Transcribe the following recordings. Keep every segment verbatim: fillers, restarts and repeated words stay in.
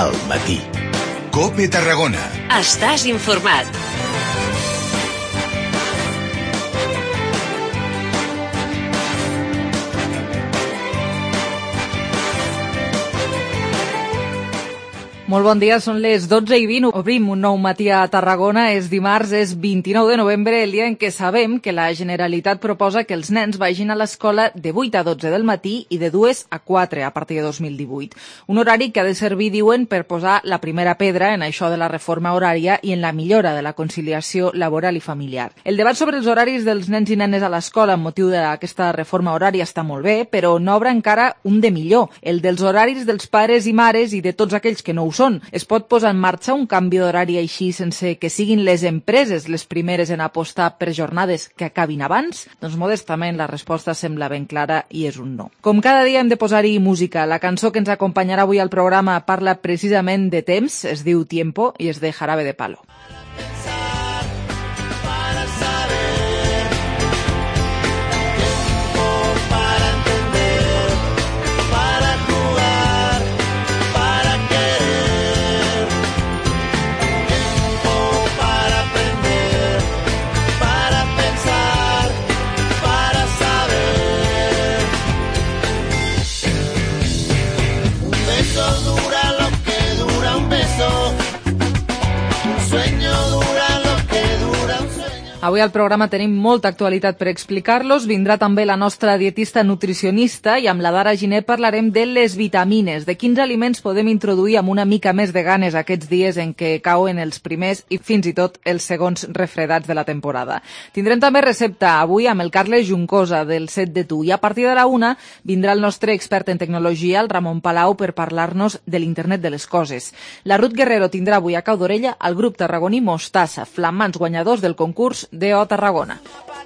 al matí. COPE Tarragona. Estàs informat. Molt bon dia, són les dotze i vint. Obrim un nou matí a Tarragona. És dimarts, és vint-i-nou de novembre, el dia en què sabem que la Generalitat proposa que els nens vagin a l'escola de vuit a dotze del matí i de dues a quatre a partir de dos mil divuit. Un horari que ha de servir, diuen, per posar la primera pedra en això de la reforma horària i en la millora de la conciliació laboral i familiar. El debat sobre els horaris dels nens i nenes a l'escola amb motiu d'aquesta reforma horària està molt bé, però n'obre encara un de millor, el dels horaris dels pares i mares i de tots aquells que no ho són. Es pot posar en marxa un canvi d'horari així sense que siguin les empreses les primeres en apostar per jornades que acabin abans? Doncs modestament la resposta sembla ben clara i és un no. Com cada dia hem de posar-hi música. La cançó que ens acompanyarà avui al programa parla precisament de temps, es diu Tiempo i és de Jarabe de Palo. Avui al programa tenim molta actualitat per explicar-los. Vindrà també la nostra dietista nutricionista i amb la Dara Giner parlarem de les vitamines, de quins aliments podem introduir amb una mica més de ganes aquests dies en què cauen els primers i fins i tot els segons refredats de la temporada. Tindrem també recepta avui amb el Carles Juncosa del Set de Tu i a partir de la una vindrà el nostre expert en tecnologia, el Ramon Palau, per parlar-nos de l'internet de les coses. La Ruth Guerrero tindrà avui a cau d'orella el grup tarragoní Mostassa, flamants guanyadors del concurs de O Tarragona.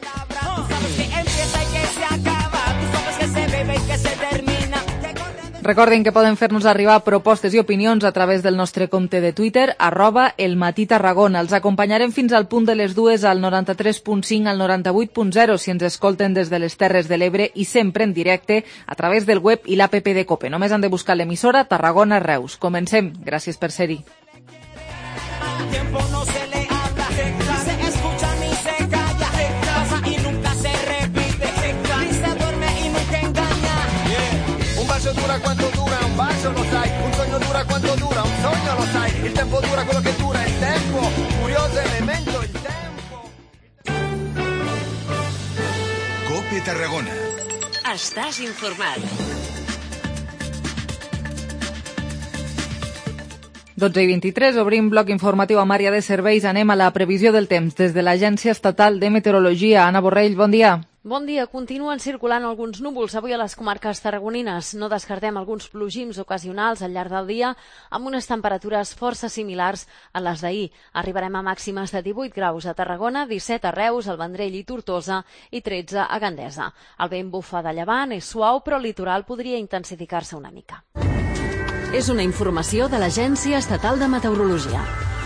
Recordin que poden fer-nos arribar propostes i opinions a través del nostre compte de Twitter, arroba elmatí-tarragona. Els acompanyarem fins al punt de les dues al noranta-tres punt cinc al noranta-vuit punt zero si ens escolten des de les Terres de l'Ebre i sempre en directe a través del web i l'app de COPE. Només han de buscar l'emissora Tarragona Reus. Comencem. Gràcies per ser-hi. Dura cuánto dura un vaso, los hay. Un sueño dura cuánto dura un sueño, los hay. El tiempo dura con lo que dura el tiempo. Curioso elemento, el tiempo. COPE Tarragona. Estàs informat. dotze i vint-i-tres, obrim bloc informatiu amb àrea de serveis. Anem a la previsió del temps des de l'Agència Estatal de Meteorologia. Anna Borrell, bon dia. Bon dia. Continuen circulant alguns núvols avui a les comarques tarragonines. No descartem alguns plogims ocasionals al llarg del dia amb unes temperatures força similars a les d'ahir. Arribarem a màximes de divuit graus a Tarragona, disset a Reus, al Vendrell i Tortosa i tretze a Gandesa. El vent bufa de llevant, és suau, però el litoral podria intensificar-se una mica. És una informació de l'Agència Estatal de Meteorologia.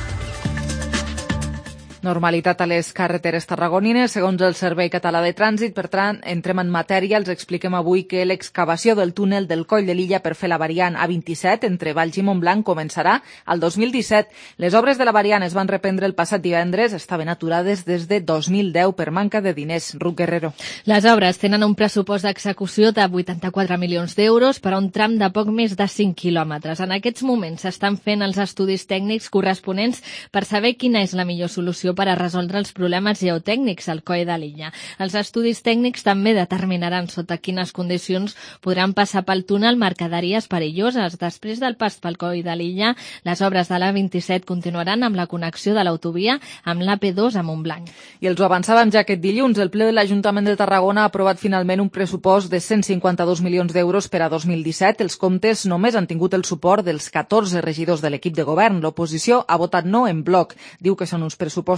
Normalitat a les carreteres tarragonines, segons el Servei Català de Trànsit. Per tant, entrem en matèria. Els expliquem avui que l'excavació del túnel del Coll de l'Illa per fer la variant A vint-i-set entre Valls i Montblanc començarà al dos mil disset. Les obres de la variant es van reprendre el passat divendres, estaven aturades des de dos mil deu per manca de diners. Ruth Guerrero. Les obres tenen un pressupost d'execució de vuitanta-quatre milions d'euros per a un tram de poc més de cinc quilòmetres. En aquests moments s'estan fent els estudis tècnics corresponents per saber quina és la millor solució per a resoldre els problemes geotècnics al coll de l'illa. Els estudis tècnics també determinaran sota quines condicions podran passar pel túnel mercaderies perilloses. Després del pas pel coll de l'illa, les obres de l'A vint-i-set continuaran amb la connexió de l'autovia amb l'A P dos a Montblanc. I els ho avançàvem ja aquest dilluns. El ple de l'Ajuntament de Tarragona ha aprovat finalment un pressupost de cent cinquanta-dos milions d'euros per a dos mil disset. Els comptes només han tingut el suport dels catorze regidors de l'equip de govern. L'oposició ha votat no en bloc. Diu que són uns pressupostos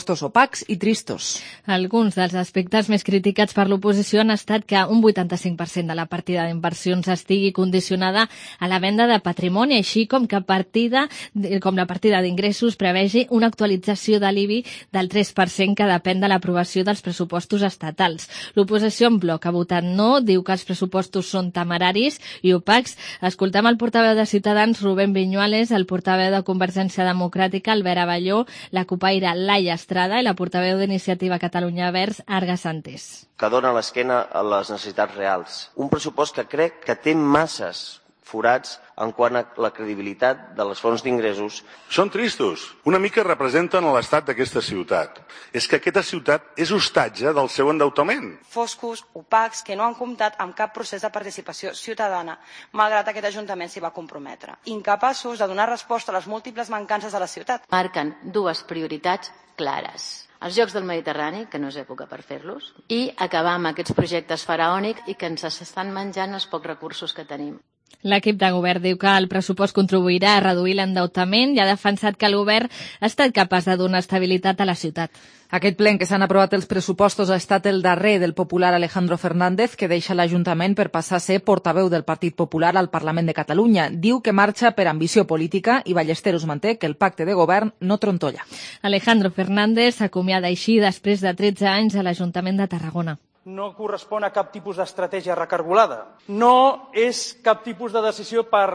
pressupostos opacs i tristos. Alguns dels aspectes més criticats per l'oposició han estat que un vuitanta-cinc per cent de la partida d'inversions estigui condicionada a la venda de patrimoni, així com que partida, com la partida d'ingressos prevegi una actualització de l'I B I del tres per cent que depèn de l'aprovació dels pressupostos estatals. L'oposició en bloc ha votat no, diu que els pressupostos són temeraris i opacs. Escoltem el portaveu de Ciutadans, Rubén Viñuales, el portaveu de Convergència Democràtica, Albert Abelló, la copaire Laia Estrada i la portaveu d'Iniciativa Catalunya Verds, Arga Santés. Que dona l'esquena a les necessitats reals. Un pressupost que crec que té masses forats en quant a la credibilitat de les fonts d'ingressos. Són tristos. Una mica representen l'estat d'aquesta ciutat. És que aquesta ciutat és hostatge del seu endeutament. Foscos, opacs, que no han comptat amb cap procés de participació ciutadana, malgrat aquest Ajuntament s'hi va comprometre. Incapaços de donar resposta a les múltiples mancances de la ciutat. Marquen dues prioritats clares. Els Jocs del Mediterrani, que no és època per fer-los, i acabar amb aquests projectes faraònics i que ens estan menjant els pocs recursos que tenim. L'equip de govern diu que el pressupost contribuirà a reduir l'endeutament i ha defensat que el govern ha estat capaç de donar estabilitat a la ciutat. Aquest ple en què s'han aprovat els pressupostos ha estat el darrer del popular Alejandro Fernández, que deixa l'Ajuntament per passar a ser portaveu del Partit Popular al Parlament de Catalunya. Diu que marxa per ambició política i Ballesteros manté que el pacte de govern no trontolla. Alejandro Fernández s'acomiada així després de tretze anys a l'Ajuntament de Tarragona. No correspon a cap tipus d'estratègia recargolada. No és cap tipus de decisió per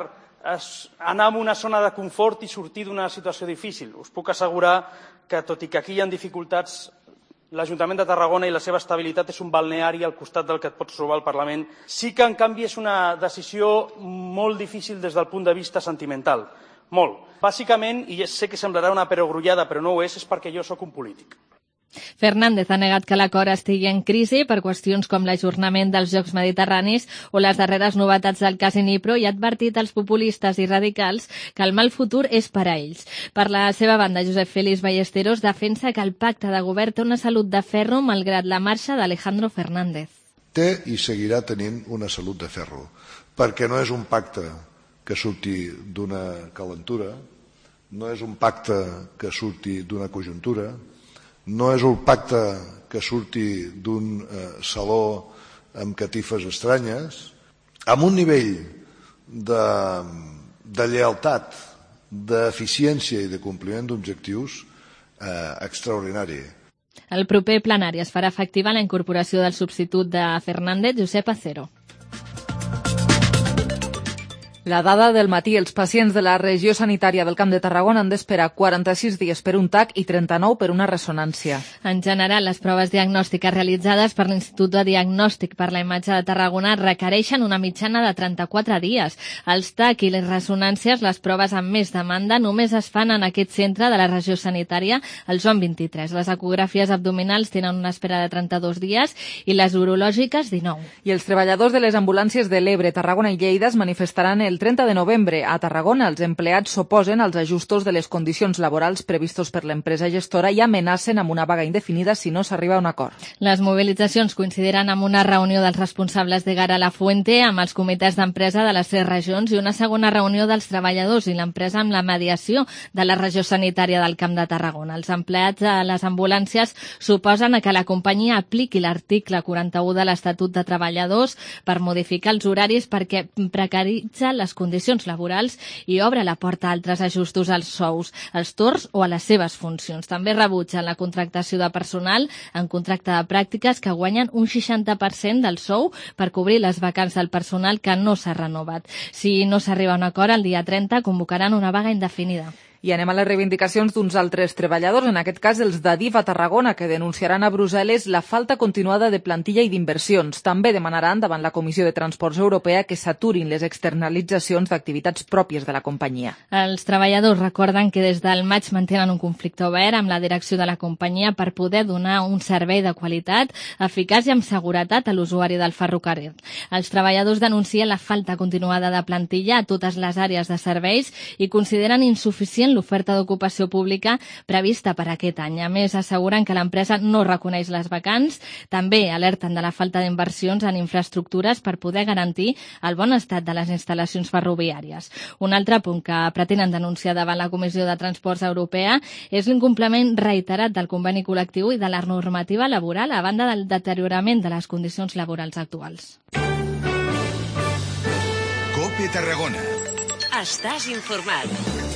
anar a una zona de confort i sortir d'una situació difícil. Us puc assegurar que, tot i que aquí hi ha dificultats, l'Ajuntament de Tarragona i la seva estabilitat és un balneari al costat del que et pots trobar al Parlament. Sí que, en canvi, és una decisió molt difícil des del punt de vista sentimental. Molt. Bàsicament, i sé que semblarà una perogrullada, però no ho és, és perquè jo sóc un polític. Fernández ha negat que l'acord estigui en crisi per qüestions com l'ajornament dels Jocs Mediterranis o les darreres novetats del cas Inipro i ha advertit als populistes i radicals que el mal futur és per a ells. Per la seva banda, Josep Félix Ballesteros defensa que el pacte de govern té una salut de ferro malgrat la marxa d'Alejandro Fernández. Té i seguirà tenint una salut de ferro, perquè no és un pacte que surti d'una calentura, no és un pacte que surti d'una conjuntura, no és un pacte que surti d'un eh, saló amb catifes estranyes, amb un nivell de, de lleialtat, d'eficiència i de compliment d'objectius eh, extraordinari. El proper plenari es farà efectiva la incorporació del substitut de Fernández, Josep Acero. La dada del matí, els pacients de la regió sanitària del Camp de Tarragona han d'esperar quaranta-sis dies per un T A C i trenta-nou per una ressonància. En general, les proves diagnòstiques realitzades per l'Institut de Diagnòstic per la Imatge de Tarragona requereixen una mitjana de trenta-quatre dies. Els T A C i les ressonàncies, les proves amb més demanda, només es fan en aquest centre de la regió sanitària, el Joan vint-i-tres. Les ecografies abdominals tenen una espera de trenta-dos dies i les urològiques dinou. I els treballadors de les ambulàncies de l'Ebre, Tarragona i Lleida es manifestaran el trenta de novembre. A Tarragona, els empleats s'oposen als ajustos de les condicions laborals previstos per l'empresa gestora i amenacen amb una vaga indefinida si no s'arriba a un acord. Les mobilitzacions coincidiran amb una reunió dels responsables de Gara La Fuente amb els comitès d'empresa de les tres regions i una segona reunió dels treballadors i l'empresa amb la mediació de la regió sanitària del Camp de Tarragona. Els empleats de les ambulàncies s'oposen a que la companyia apliqui l'article quaranta-u de l'Estatut de Treballadors per modificar els horaris perquè precaritza les condicions laborals i obre la porta a altres ajustos als sous, als torns o a les seves funcions. També rebutgen la contractació de personal en contracte de pràctiques que guanyen un seixanta per cent del sou per cobrir les vacants del personal que no s'ha renovat. Si no s'arriba a un acord, el dia trenta convocaran una vaga indefinida. I anem a les reivindicacions d'uns altres treballadors, en aquest cas els d'Adif a Tarragona, que denunciaran a Brussel·les la falta continuada de plantilla i d'inversions. També demanaran davant la Comissió de Transports Europea que s'aturin les externalitzacions d'activitats pròpies de la companyia. Els treballadors recorden que des del maig mantenen un conflicte obert amb la direcció de la companyia per poder donar un servei de qualitat, eficaç i amb seguretat a l'usuari del ferrocarril. Els treballadors denuncien la falta continuada de plantilla a totes les àrees de serveis i consideren insuficient cent l'oferta d'ocupació pública prevista per aquest any. A més, asseguren que l'empresa no reconeix les vacants. També alerten de la falta d'inversions en infraestructures per poder garantir el bon estat de les instal·lacions ferroviàries. Un altre punt que pretenen denunciar davant la Comissió de Transports Europea és l'incompliment reiterat del conveni col·lectiu i de la normativa laboral a banda del deteriorament de les condicions laborals actuals. COPE Tarragona. Estàs informat.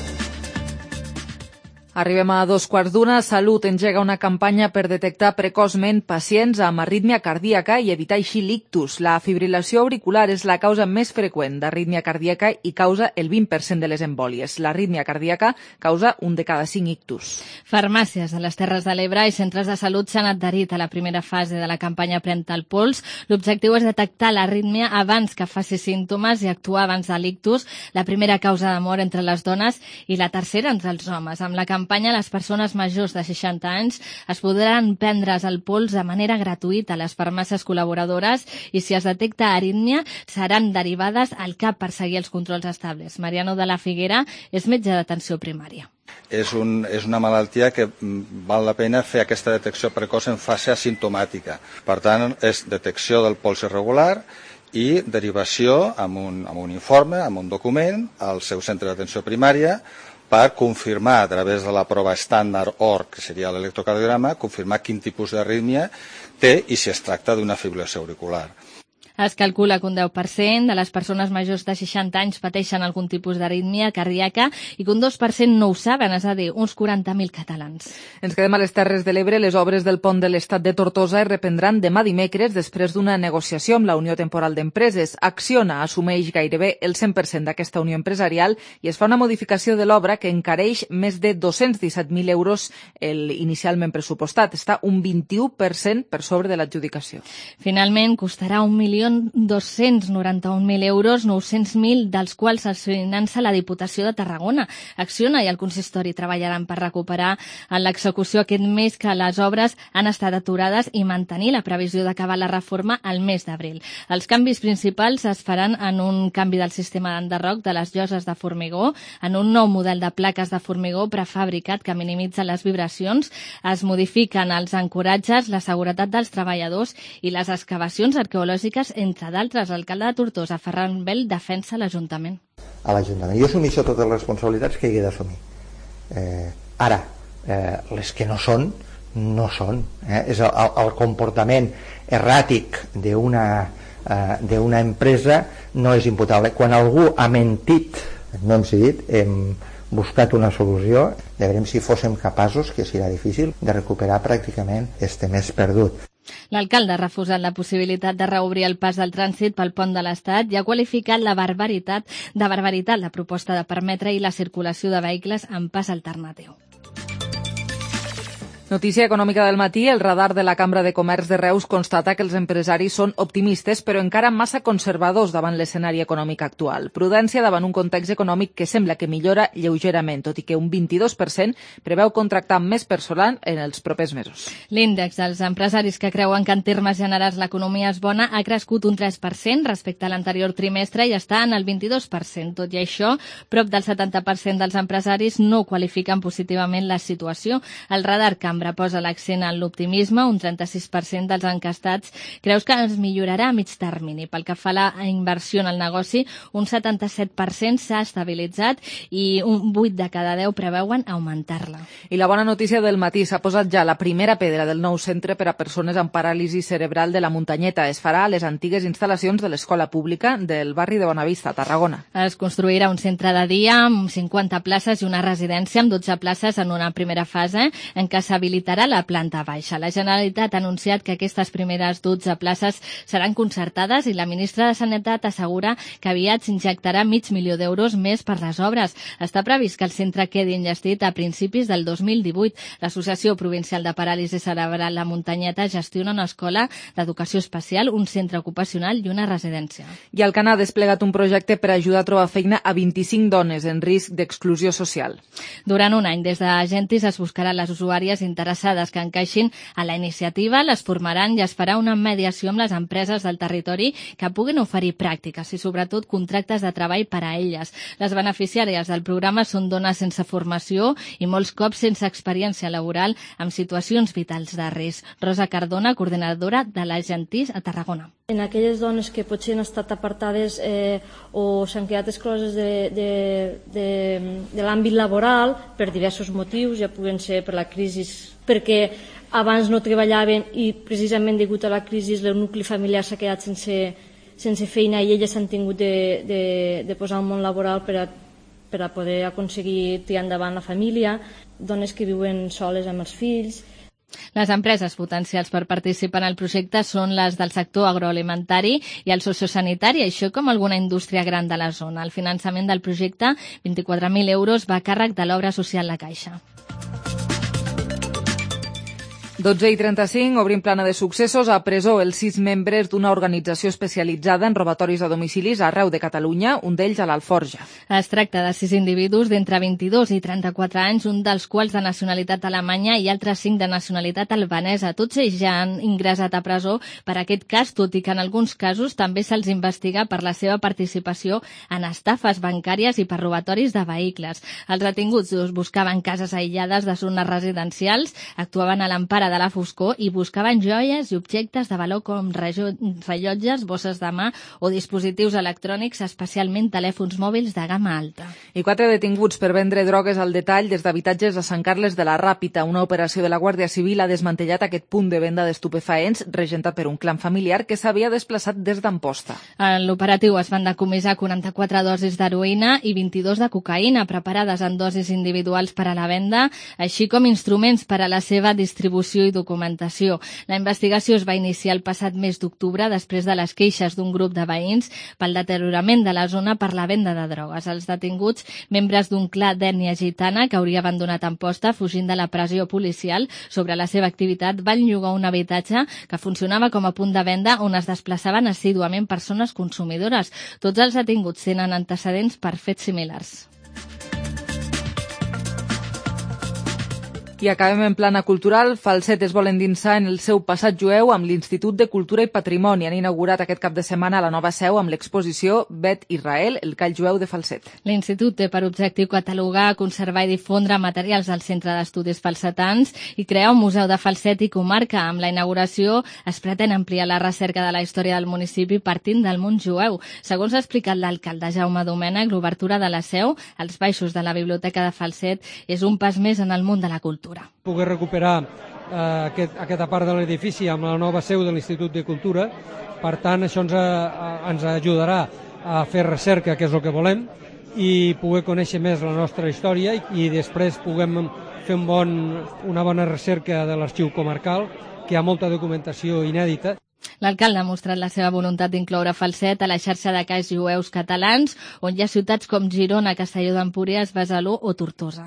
Arribem a dos quarts d'una. Salut engega una campanya per detectar precoçment pacients amb arrítmia cardíaca i evitar així l'ictus. La fibrilació auricular és la causa més freqüent d'arrítmia cardíaca i causa el vint per cent de les embòlies. L'arrítmia cardíaca causa un de cada cinc ictus. Farmàcies a les Terres de l'Ebre i centres de salut s'han adherit a la primera fase de la campanya Pren-te el pols. L'objectiu és detectar l'arrítmia abans que faci símptomes i actuar abans de l'ictus, la primera causa de mort entre les dones i la tercera entre els homes. Amb la campanya campanya, les persones majors de seixanta anys es podran prendre's el pols de manera gratuïta a les farmàcies col·laboradores i si es detecta arrítmia seran derivades al C A P per seguir els controls estables. Mariano de la Figuera és metge d'atenció primària. És, un, és una malaltia que val la pena fer aquesta detecció precoç en fase asimptomàtica. Per tant, és detecció del pols irregular i derivació amb un, amb un informe, amb un document, al seu centre d'atenció primària, per confirmar a través de la prova estàndard O R, que seria l'electrocardiograma, confirmar quin tipus d'arrítmia té i si es tracta d'una fibrilació auricular. Es calcula que un deu per cent de les persones majors de seixanta anys pateixen algun tipus d'arrítmia cardíaca i que un dos per cent no ho saben, és a dir, uns quaranta mil catalans. Ens quedem a les Terres de l'Ebre. Les obres del pont de l'Estat de Tortosa es reprendran demà dimecres després d'una negociació amb la Unió Temporal d'Empreses. Acciona assumeix gairebé el cent per cent d'aquesta unió empresarial i es fa una modificació de l'obra que encareix més de dos-cents disset mil euros el inicialment pressupostat. Està un vint-i-u per cent per sobre de l'adjudicació. Finalment, costarà un milió dos-cents noranta-un mil euros, nou-cents mil dels quals es finança la Diputació de Tarragona. Acciona i el consistori treballaran per recuperar en l'execució aquest mes que les obres han estat aturades i mantenir la previsió d'acabar la reforma al mes d'abril. Els canvis principals es faran en un canvi del sistema d'enderroc de les lloses de formigó, en un nou model de plaques de formigó prefabricat que minimitza les vibracions, es modifiquen els ancoratges, la seguretat dels treballadors i les excavacions arqueològiques, entre d'altres. L'alcalde de Tortosa, Ferran Bel, defensa l'Ajuntament. A l'Ajuntament. Jo assumeixo totes les responsabilitats que hi he d'assumir. Eh, ara, eh, les que no són, no són. Eh? És el, el comportament erràtic d'una eh, d'una empresa no és imputable. Quan algú ha mentit, no hem cedit, hem buscat una solució, de veurem si fóssim capaços, que serà difícil, de recuperar pràcticament este mes perdut. L'alcalde ha refusat la possibilitat de reobrir el pas del trànsit pel pont de l'Estat i ha qualificat la barbaritat de barbaritat la proposta de permetre la circulació de vehicles amb pas alternatiu. Notícia econòmica del matí. El radar de la Cambra de Comerç de Reus constata que els empresaris són optimistes, però encara massa conservadors davant l'escenari econòmic actual. Prudència davant un context econòmic que sembla que millora lleugerament, tot i que un vint-i-dos per cent preveu contractar més personal en els propers mesos. L'índex dels empresaris que creuen que en termes generals l'economia és bona ha crescut un tres per cent respecte a l'anterior trimestre i està en el vint-i-dos per cent. Tot i això, prop del setanta per cent dels empresaris no qualifiquen positivament la situació. El radar Cambra posa l'accent en l'optimisme. Un trenta-sis per cent dels encastats creus que es millorarà a mig termini. Pel que fa a la inversió en el negoci, un setanta-set per cent s'ha estabilitzat i un vuit de cada deu preveuen augmentar-la. I la bona notícia del matí: s'ha posat ja la primera pedra del nou centre per a persones amb paràlisi cerebral de la Muntanyeta. Es farà a les antigues instal·lacions de l'Escola Pública del barri de Bonavista, a Tarragona. Es construirà un centre de dia amb cinquanta places i una residència amb dotze places en una primera fase en què s'habilitarà la planta baixa. La Generalitat ha anunciat que aquestes primeres dotze places seran concertades i la ministra de Sanitat assegura que aviat s'injectarà mig milió d'euros més per les obres. Està previst que el centre quedi enllestit a principis del dos mil divuit. L'Associació Provincial de Paràlisi Cerebral La Muntanyeta gestiona una escola d'educació especial, un centre ocupacional i una residència. I Alcana ha desplegat un projecte per ajudar a trobar feina a vint-i-cinc dones en risc d'exclusió social. Durant un any, des de Gentis es buscaran les usuàries interessades interessades que encaixin a la iniciativa les formaran i es farà una mediació amb les empreses del territori que puguin oferir pràctiques i sobretot contractes de treball per a elles. Les beneficiàries del programa són dones sense formació i molts cops sense experiència laboral amb situacions vitals de risc. Rosa Cardona, coordinadora de la Gentis a Tarragona. En aquelles dones que potser han estat apartades eh, o s'han quedat excloses de, de, de, de l'àmbit laboral per diversos motius, ja puguen ser per la crisi, perquè abans no treballaven i precisament degut a la crisi el nucli familiar s'ha quedat sense, sense feina i elles s'han tingut de, de, de posar al món laboral per a, per a poder aconseguir tirar endavant la família, dones que viuen soles amb els fills. Les empreses potencials per participar en el projecte són les del sector agroalimentari i el sociosanitari, això com alguna indústria gran de la zona. El finançament del projecte, vint-i-quatre mil euros, va a càrrec de l'obra social La Caixa. dotze i trenta-cinc, obrim plana de successos. A presó els sis membres d'una organització especialitzada en robatoris a domicilis arreu de Catalunya, un d'ells a l'Alforja. Es tracta de sis individus d'entre vint-i-dos i trenta-quatre anys, un dels quals de nacionalitat alemanya i altres cinc de nacionalitat albanesa. Tots ells ja han ingressat a presó per aquest cas, tot i que en alguns casos també se'ls investiga per la seva participació en estafes bancàries i per robatoris de vehicles. Els detinguts buscaven cases aïllades de zones residencials, actuaven a l'empara de la foscor i buscaven joies i objectes de valor com rellotges, bosses de mà o dispositius electrònics, especialment telèfons mòbils de gamma alta. I quatre detinguts per vendre drogues al detall des d'habitatges a Sant Carles de la Ràpita. Una operació de la Guàrdia Civil ha desmantellat aquest punt de venda d'estupefaents regentat per un clan familiar que s'havia desplaçat des d'Amposta. En l'operatiu es van decomissar quaranta-quatre dosis d'heroïna i vint-i-dos de cocaïna preparades en dosis individuals per a la venda, així com instruments per a la seva distribució i documentació. La investigació es va iniciar el passat mes d'octubre després de les queixes d'un grup de veïns pel deteriorament de la zona per la venda de drogues. Els detinguts, membres d'un clan d'ètnia gitana que hauria abandonat Amposta fugint de la pressió policial sobre la seva activitat, van llogar un habitatge que funcionava com a punt de venda on es desplaçaven assíduament persones consumidores. Tots els detinguts tenen antecedents per fets similars. I acabem en plana cultural. Falset es vol endinsar en el seu passat jueu amb l'Institut de Cultura i Patrimoni. Han inaugurat aquest cap de setmana la nova seu amb l'exposició Bet Israel, el call jueu de Falset. L'Institut té per objectiu catalogar, conservar i difondre materials del Centre d'Estudis Falsetans i crear un museu de Falset i comarca. Amb la inauguració es pretén ampliar la recerca de la història del municipi partint del món jueu. Segons ha explicat l'alcalde Jaume Domènech, l'obertura de la seu als baixos de la Biblioteca de Falset és un pas més en el món de la cultura. Poder recuperar eh, aquest, aquesta part de l'edifici amb la nova seu de l'Institut de Cultura. Per tant, això ens, a, ens ajudarà a fer recerca, que és el que volem, i poder conèixer més la nostra història i, i després puguem fer un bon, una bona recerca de l'arxiu comarcal, que hi ha molta documentació inèdita. L'alcalde ha mostrat la seva voluntat d'incloure Falset a la xarxa de calls jueus catalans, on hi ha ciutats com Girona, Castelló d'Empúries, Besalú o Tortosa.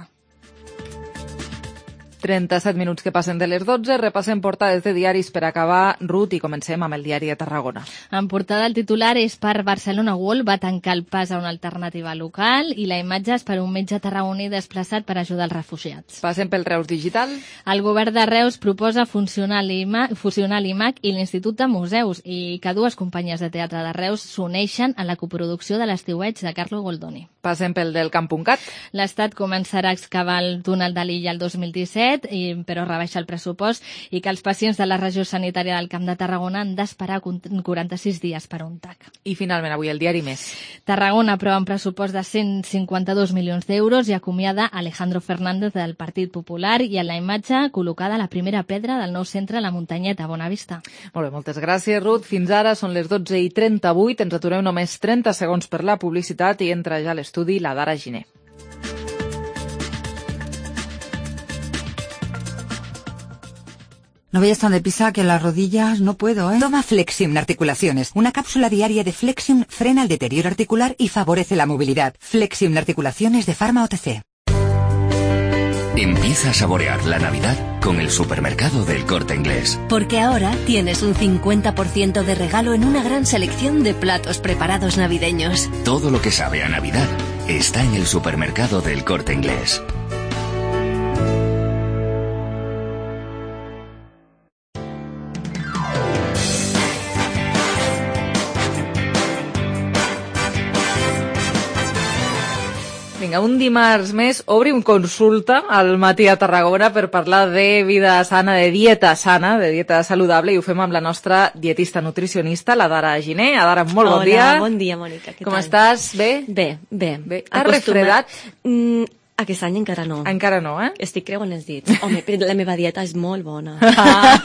trenta-set minuts que passen de les dotze, repassem portades de diaris per acabar, Ruth, i comencem amb el diari de Tarragona. En portada el titular és per Barcelona World va tancar el pas a una alternativa local i la imatge és per un metge tarragoní desplaçat per ajudar els refugiats. Passem pel Reus Digital. El govern de Reus proposa fusionar l'I M A C i l'Institut de Museus i que dues companyies de teatre de Reus s'uneixen en la coproducció de l'Estiueig de Carlo Goldoni. Passem pel del Camp.cat. L'Estat començarà a excavar el túnel de l'Illa el dos mil disset, I, però rebaixa el pressupost i que els pacients de la regió sanitària del Camp de Tarragona han d'esperar quaranta-sis dies per un tac. I finalment avui el diari Més. Tarragona aprova un pressupost de cent cinquanta-dos milions d'euros i acomiada Alejandro Fernández del Partit Popular i en la imatge col·locada la primera pedra del nou centre a la Muntanyeta, a Bonavista. Molt bé, moltes gràcies, Ruth. Fins ara són les dotze i trenta-vuit. Ens aturem només trenta segons per la publicitat i entra ja a l'estudi la Dara Giner. No vayas tan deprisa que las rodillas no puedo, ¿eh? Toma Flexium Articulaciones. Una cápsula diaria de Flexium frena el deterioro articular y favorece la movilidad. Flexium Articulaciones de Pharma O T C. Empieza a saborear la Navidad con el supermercado del Corte Inglés. Porque ahora tienes un cincuenta por ciento de regalo en una gran selección de platos preparados navideños. Todo lo que sabe a Navidad está en el supermercado del Corte Inglés. Vinga, un dimarts més obrim consulta al Matí a Tarragona per parlar de vida sana, de dieta sana, de dieta saludable, i ho fem amb la nostra dietista nutricionista, la Dara Giner. Dara, molt bon Hola, dia. Hola, bon dia, Mònica. Què Com tal? estàs? Bé? Bé, bé. Bé. T'has refredat? Mm, aquest any encara no. Encara no, eh? Estic creuant els dits. Home, però la meva dieta és molt bona. Ah,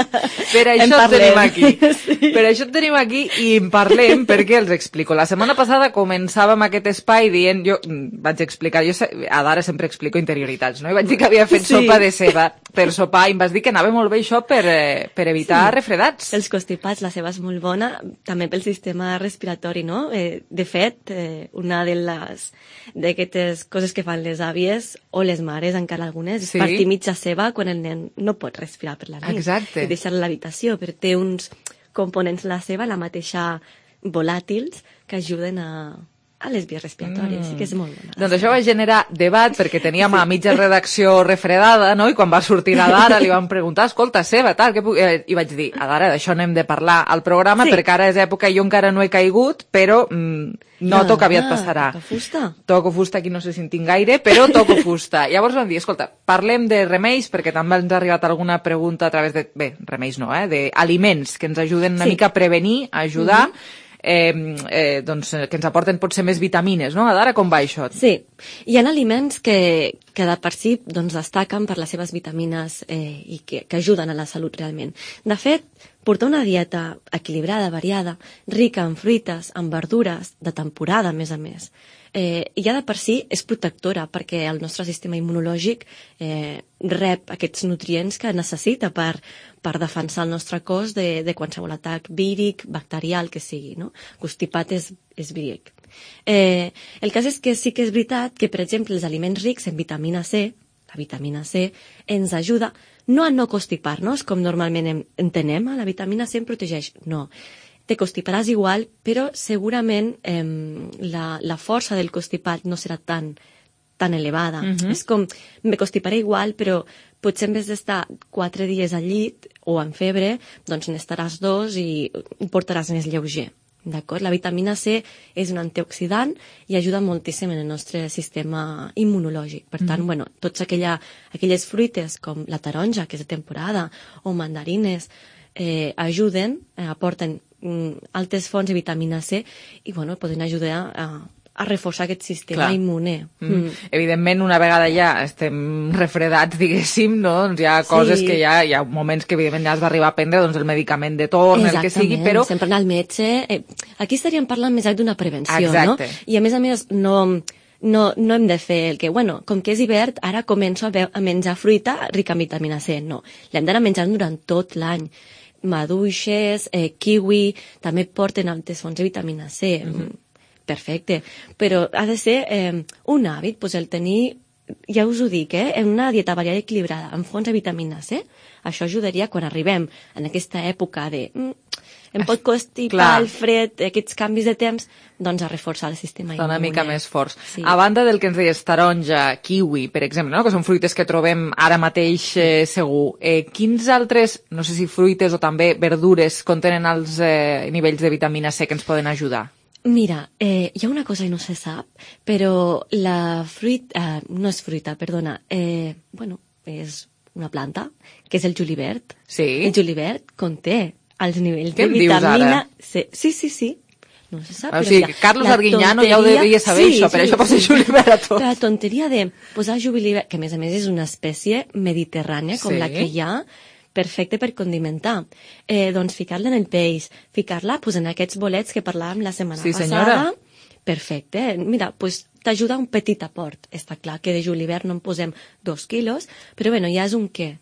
per En això et parlem. tenim aquí. Sí. Per això et tenim aquí i en parlem perquè els explico. La setmana passada començàvem aquest espai dient, jo mm, vaig explicar, jo se- a Dara sempre explico interioritats, no? I vaig dir que havia fet Sí. sopa de ceba per sopar i em vas dir que anava molt bé això per, eh, per evitar Sí. refredats. Els constipats, la ceba és molt bona, també pel sistema respiratori, no? Eh, de fet, eh, una de les d'aquestes coses que fan les àvies o les mares, encara algunes, Sí. és partir mitja ceba quan el nen no pot respirar per la nit. Exacte. I deixar-la a l'habitació, però té uns components la ceba, la mateixa volàtils, que ajuden a, a les vies respiratòries. Mm. Sí que és molt bona. Doncs això va generar debat perquè teníem a mitja redacció refredada, no? I quan va sortir la Dara li van preguntar, escolta, ceba, tal, què puc... eh, i vaig dir, a Dara, d'això n'hem de parlar al programa, Sí. perquè ara és època i jo encara no he caigut, però mm, noto que aviat passarà. Toca fusta. Toco fusta, aquí no sé si en tinc gaire, però toco fusta. Llavors vam dir, escolta, parlem de remeis, perquè també ens ha arribat alguna pregunta a través de... Bé, remeis no, eh? D'aliments que ens ajuden una Sí. mica a prevenir, a ajudar, Mhm. eh, eh, doncs, eh, que ens aporten potser més vitamines, no? Dara, com va això? Sí, hi ha aliments que, que de per si doncs, destaquen per les seves vitamines eh, i que, que ajuden a la salut realment. De fet, portar una dieta equilibrada, variada, rica en fruites, en verdures, de temporada, a més a més, eh, ja de per si és protectora perquè el nostre sistema immunològic eh, rep aquests nutrients que necessita per, per defensar el nostre cos de, de qualsevol atac víric, bacterial, que sigui, no? Constipat és, és víric. Eh, el cas és que sí que és veritat que, per exemple, els aliments rics en vitamina C, la vitamina C, ens ajuda no a no constipar-nos, com normalment en- entenem, eh? La vitamina C em protegeix. No, te constiparàs igual, però segurament eh, la, la força del constipat no serà tan, tan elevada. Mhm. És com, me constiparé igual, però potser en vez d'estar quatre dies al llit o en febre, doncs n'estaràs dos i ho portaràs més lleuger. D'acord? La vitamina C és un antioxidant i ajuda moltíssim en el nostre sistema immunològic. Per tant, Mhm. bueno, tots aquella, aquelles fruites com la taronja, que és de temporada, o mandarines, eh, ajuden, eh, aporten mm, altes fonts de vitamina C i, bueno, poden ajudar a, a reforçar aquest sistema Clar. immune. Mm. Mm. Evidentment, una vegada ja estem refredats, diguéssim, no? Doncs hi ha coses Sí. que ja, hi ha moments que evidentment ja has d'arribar a prendre doncs, el medicament de torn, el que sigui, Exactament, però... sempre anar al metge. Eh, aquí estaríem parlant més d'una prevenció, Exacte. no? I a més a més no, no, no hem de fer el que, bueno, com que és hivern, ara començo a, veu, a menjar fruita rica en vitamina C. No, l'hem d'anar menjant durant tot l'any. Maduixes, eh, kiwi, també porten altes fonts de vitamina C. Mm-hmm. Perfecte. Però ha de ser eh, un hàbit, pues el tenir, ja us ho dic, eh, en una dieta variada i equilibrada, amb fonts de vitamina C. Això ajudaria quan arribem en aquesta època de... Mm, em pot constipar Clar. el fred, aquests canvis de temps, doncs a reforçar el sistema Està una immune. mica més forts. Sí. A banda del que ens deies, taronja, kiwi, per exemple, no? Que són fruites que trobem ara mateix eh, segur, eh, quins altres, no sé si fruites o també verdures, contenen els eh, nivells de vitamina C que ens poden ajudar? Mira, eh, hi ha una cosa que no se sap, però la fruita, eh, no és fruita, perdona, eh, bueno, és una planta, que és el julivert. Sí. El julivert conté els nivells Què de em dius vitamina ara? C. Sí, sí, sí. No se sap. O però sigui, mira, Carlos la Arguiñano ja ho tonteria- devia saber, això, per això posa julivert a tot. La tonteria de posar julivert, que a més a més és una espècie mediterrània, com Sí. la que hi ha, perfecte per condimentar. Eh, doncs ficar-la en el peix, ficar-la pues, en aquests bolets que parlàvem la setmana Sí, passada. senyora. Perfecte. Mira, pues, t'ajuda un petit aport. Està clar que de julivert no en posem dos quilos, però bueno, ja és un què.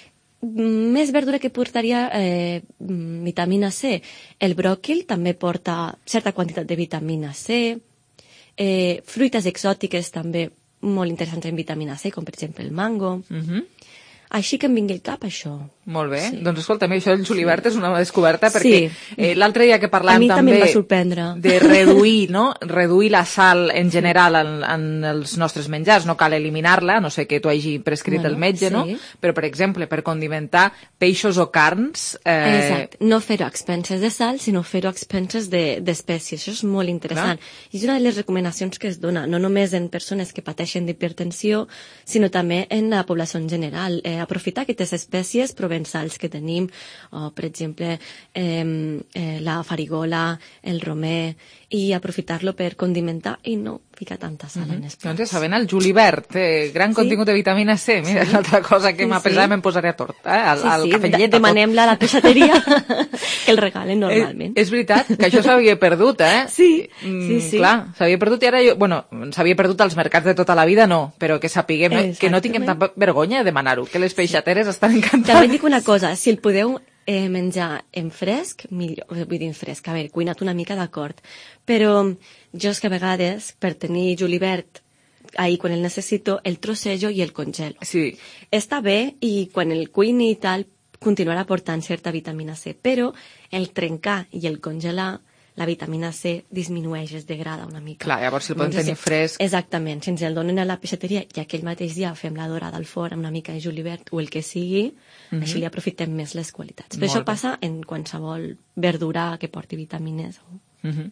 Més verdura que portaria eh, vitamina C. El bròquil també porta certa quantitat de vitamina C. Eh, fruites exòtiques també molt interessants en vitamina C, com per exemple el mango. Mhm. Així que em vingui al cap això. Molt bé. Sí. Doncs escolta, a mi això del julivert és una descoberta perquè Sí. eh, l'altre dia que A parlàvem mi també també em va sorprendre. de reduir, no? reduir la sal en general en, en els nostres menjars, no cal eliminar-la, no sé que t'ho hagi prescrit Bueno, el metge, sí. no? Però, per exemple, per condimentar peixos o carns... Eh, Exacte, no fer-ho a expenses de sal, sinó fer-ho a expenses de- d'espècies. Això és molt interessant. I és una de les recomanacions que es dona, no només en persones que pateixen d'hipertensió, sinó també en la població en general. Eh, aprofitar aquestes espècies provençals que tenim, o, per exemple, eh, eh, la farigola, el romer, i aprofitar-lo per condimentar i no ficar tanta sal en els plats. Doncs ja saben, el julivert, eh, gran Sí. contingut de vitamina C. Mira, és una altra cosa que Sí, m'ha sí. pesat, me'n posaré a tort. Eh? Al, Sí, al sí, cafè llet, a tot. demanem-la a la peixateria que el regalen normalment. Eh, és veritat que això s'havia perdut, eh? Sí, Mm, sí, sí. Clar, s'havia perdut i ara jo... Bueno, s'havia perdut als mercats de tota la vida, no, però que sapiguem, eh, que no tinguem Exactament. tanta vergonya de demanar-ho, que les peixateres estan encantades. També et dic una cosa, si el podeu eh, menjar en fresc, millor, vull dir en fresc, a veure, cuinat una mica d'acord, però jo és que a vegades, per tenir julivert ahir quan el necessito, el trossejo i el congelo. Sí. Està bé i quan el cuini i tal continuarà aportant certa vitamina C, però el trencar i el congelar la vitamina C disminueix, es degrada una mica. Clar, llavors si el podem Doncs, tenir sí, fresc... Exactament, si ens el donen a la peixateria i aquell mateix dia fem la dorada al forn amb una mica de julivert o el que sigui, Mhm. així li aprofitem més les qualitats. Però Molt això bé. passa en qualsevol verdura que porti vitamines. O... Mhm.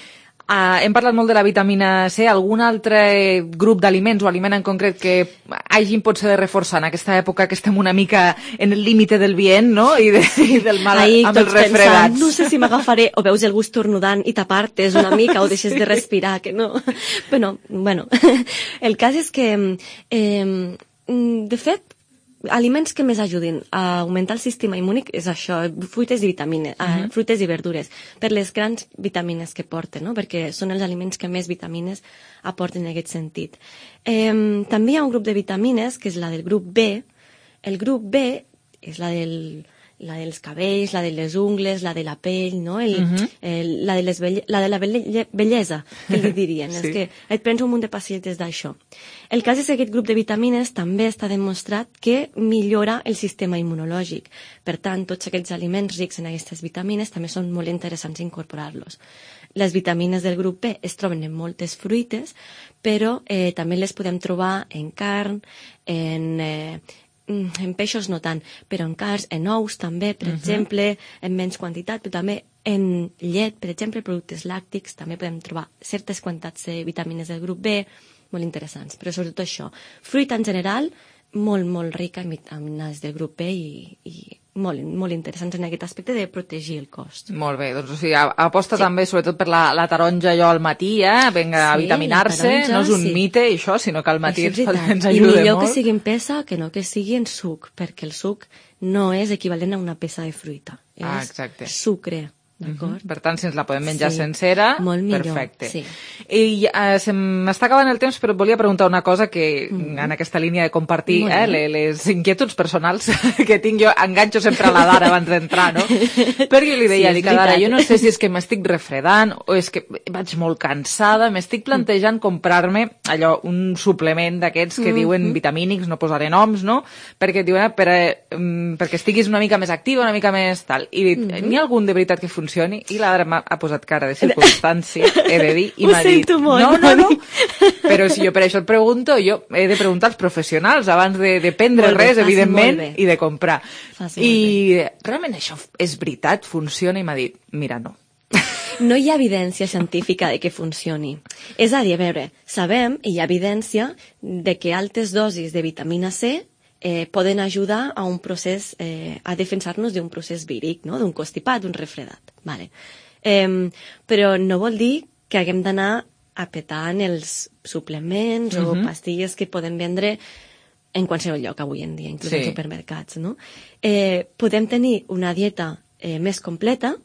Uh, hem parlat molt de la vitamina C. Algun altre grup d'aliments o aliment en concret que hagin potser de reforçar en aquesta època que estem una mica en el límite del bien, no? I, de, i del mal Ahí amb els tots pensant, refredats. no sé si m'agafaré, o veus algú estornudant i t'apartes una mica o deixes de respirar, que no. Bueno, bueno, el cas és que, eh, de fet, aliments que més ajudin a augmentar el sistema immunic és això, fruites i vitamines, uh Mhm. -huh. fruites i verdures, per les grans vitamines que porten, no? Perquè són els aliments que més vitamines aporten en aquest sentit. Eh, també hi ha un grup de vitamines, que és la del grup B. El grup B és la del la dels cabells, la de les ungles, la de la pell, no? el, Mhm. el, la, de les belle, la de la belle, bellesa, que li dirien. Sí. És que et prens un munt de pastilles d'això. El cas és que aquest grup de vitamines també està demostrat que millora el sistema immunològic. Per tant, tots aquests aliments rics en aquestes vitamines també són molt interessants incorporar-los. Les vitamines del grup B es troben en moltes fruites, però eh, també les podem trobar en carn, en... Eh, en peixos no tant, però en carns, en ous també, per Mhm. exemple, en menys quantitat, però també en llet, per exemple, productes làctics, també podem trobar certes quantitats de vitamines del grup B, molt interessants, però sobretot això. Fruita en general, molt, molt rica en vitamines del grup B i, i molt, molt interessants en aquest aspecte de protegir el cos. Molt bé, doncs o sigui, aposta sí. també sobretot per la, la taronja allò al matí, eh? Vinga, a Sí, vitaminar-se, la taronja, no és un sí. mite això, sinó que al matí ens, Això és veritat. ens I ajuda millor molt. que sigui en peça que no que sigui en suc, perquè el suc no és equivalent a una peça de fruita. Ah, és exacte. sucre, d'acord? Per tant, si ens la podem menjar Sí, sencera, molt millor, perfecte. sí. I uh, se m'està acabant el temps, però et volia preguntar una cosa que, Mhm. en aquesta línia de compartir Molt eh, bé. les, les inquietuds personals que tinc jo, enganxo sempre a la Dara abans d'entrar, no? Perquè jo li deia, Sí, és dic a Dara, veritat. jo no sé si és que m'estic refredant o és que vaig molt cansada, m'estic plantejant comprar-me allò, un suplement d'aquests que Mhm. diuen vitamínics, no posaré noms, no? Perquè diuen, eh, per, eh, mm, perquè estiguis una mica més activa, una mica més tal. I dic, Mhm. n'hi ha algun de veritat que funcioni? I la Dara m'ha ha posat cara de circumstància, he de dir, i Ho m'ha dit, sento molt, no, no, no, Moni. però si jo per això et pregunto, jo he de preguntar als professionals abans de, de prendre Molt bé, res, fas evidentment, molt bé. i de comprar. Fas I realment això és veritat, funciona? I m'ha dit, mira, no. No hi ha evidència científica de que funcioni. És a dir, a veure, sabem, i hi ha evidència, de que altes dosis de vitamina C eh, poden ajudar a un procés, eh, a defensar-nos d'un procés víric, no? D'un constipat, d'un refredat. Vale. Eh, però no vol dir que haguem d'anar apetant els suplements o Mhm. pastilles que podem vendre en qualsevol lloc avui en dia, inclús Sí. en supermercats, no? Eh, podem tenir una dieta eh, més completa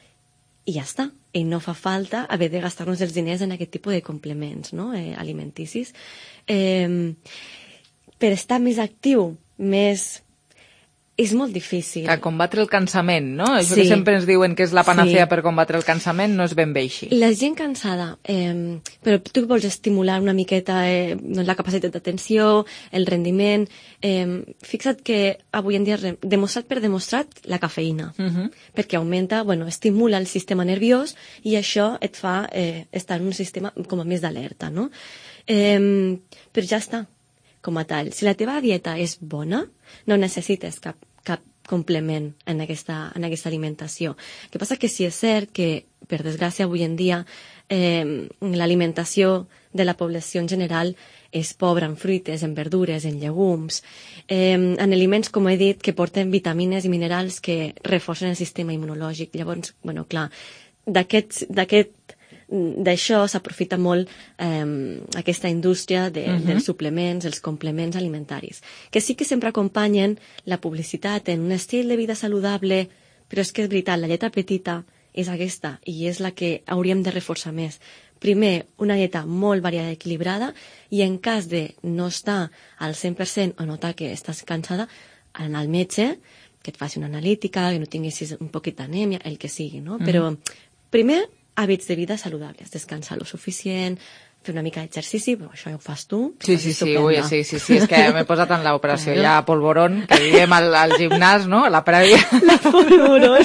i ja està. I no fa falta haver de gastar-nos els diners en aquest tipus de complements, no? eh, alimenticis. Eh, per estar més actiu, més és molt difícil. A combatre el cansament, no? Això Sí. que sempre ens diuen que és la panacea Sí. per combatre el cansament no és ben bé així. La gent cansada, eh, però tu vols estimular una miqueta eh, doncs la capacitat d'atenció, el rendiment. Eh, fixa't que avui en dia, re- demostrat per demostrat, la cafeïna, Uh -huh. perquè augmenta, bueno, estimula el sistema nerviós i això et fa eh, estar en un sistema com a més d'alerta, no? Eh, però ja està, com a tal. Si la teva dieta és bona, no necessites cap, cap complement en aquesta, en aquesta alimentació. El que passa que sí és cert que, per desgràcia, avui en dia eh, l'alimentació de la població en general és pobra en fruites, en verdures, en llegums, eh, en aliments, com he dit, que porten vitamines i minerals que reforcen el sistema immunològic. Llavors, bueno, clar, d'aquest d'aquest d'això s'aprofita molt eh, aquesta indústria de, Mhm. dels suplements, els complements alimentaris, que sí que sempre acompanyen la publicitat en un estil de vida saludable, però és que és veritat, la lletra petita és aquesta i és la que hauríem de reforçar més. Primer, una dieta molt variada i equilibrada, i en cas de no estar al cent per cent o notar que estàs cansada, anar al metge, que et faci una analítica, que no tinguessis un poquet d'anèmia, el que sigui, no? Mhm. Però, primer, hàbits de vida saludables, descansar lo suficient, fer una mica d'exercici, però això ja ho fas tu. Sí, estàs sí, sí, estupenda. ui, sí, sí, sí, és que m'he posat en l'operació Claro. ja a polvorón, que diem al, al gimnàs, no?, a la prèvia. La polvorón.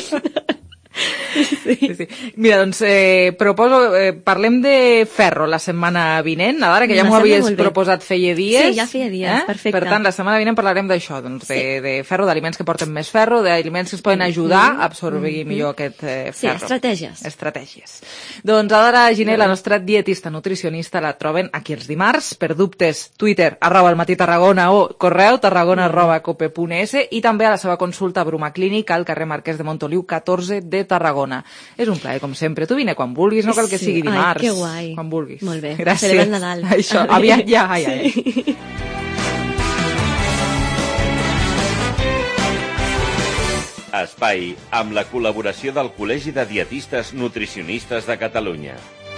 Sí, sí. Mira, doncs eh, proposo, eh, parlem de ferro la setmana vinent, Adara, que ja Me m'ho sembla havies molt bé. proposat feia dies. Sí, ja feia dies, perfecte. Per tant, la setmana vinent parlarem d'això, doncs, de, Sí. de ferro, d'aliments que porten més ferro, d'aliments que es poden ajudar Mhm. a absorbir Mhm. millor aquest eh, Sí, ferro. estratègies. Estratègies. Doncs Adara Giner, la nostra dietista nutricionista, la troben aquí els dimarts. Per dubtes, Twitter, arroba el matí Tarragona, o correu tarragona arroba cope punt es, i també a la seva consulta a Bruma Clínica, al carrer Marquès de Montoliu, catorze de Tarragona. És un plaer, com sempre. Tu vine quan vulguis, no cal que Sí. sigui dimarts. Ai, que guai. Quan vulguis. Molt bé. Gràcies. Celebra el Nadal. Això, aviat ja. Ai, ai. Sí. Espai amb la col·laboració del Col·legi de Dietistes Nutricionistes de Catalunya.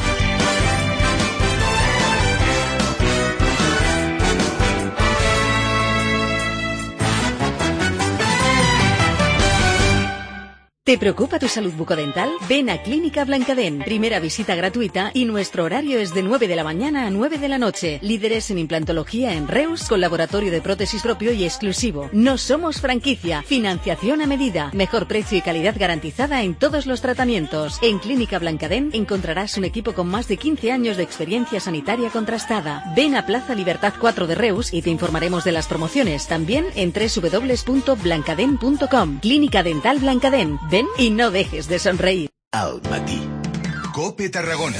¿Te preocupa tu salud bucodental? Ven a Clínica Blancadent. Primera visita gratuita y nuestro horario es de nueve de la mañana a nueve de la noche. Líderes en implantología en Reus, con laboratorio de prótesis propio y exclusivo. No somos franquicia. Financiación a medida. Mejor precio y calidad garantizada en todos los tratamientos. En Clínica Blancadent encontrarás un equipo con más de quince años de experiencia sanitaria contrastada. Ven a Plaza Libertad cuatro de Reus y te informaremos de las promociones. También en doble u doble u doble u punto blancadent punto com. Clínica Dental Blancadent. Ven y no dejes de sonreír. Al matí. Cope Tarragona.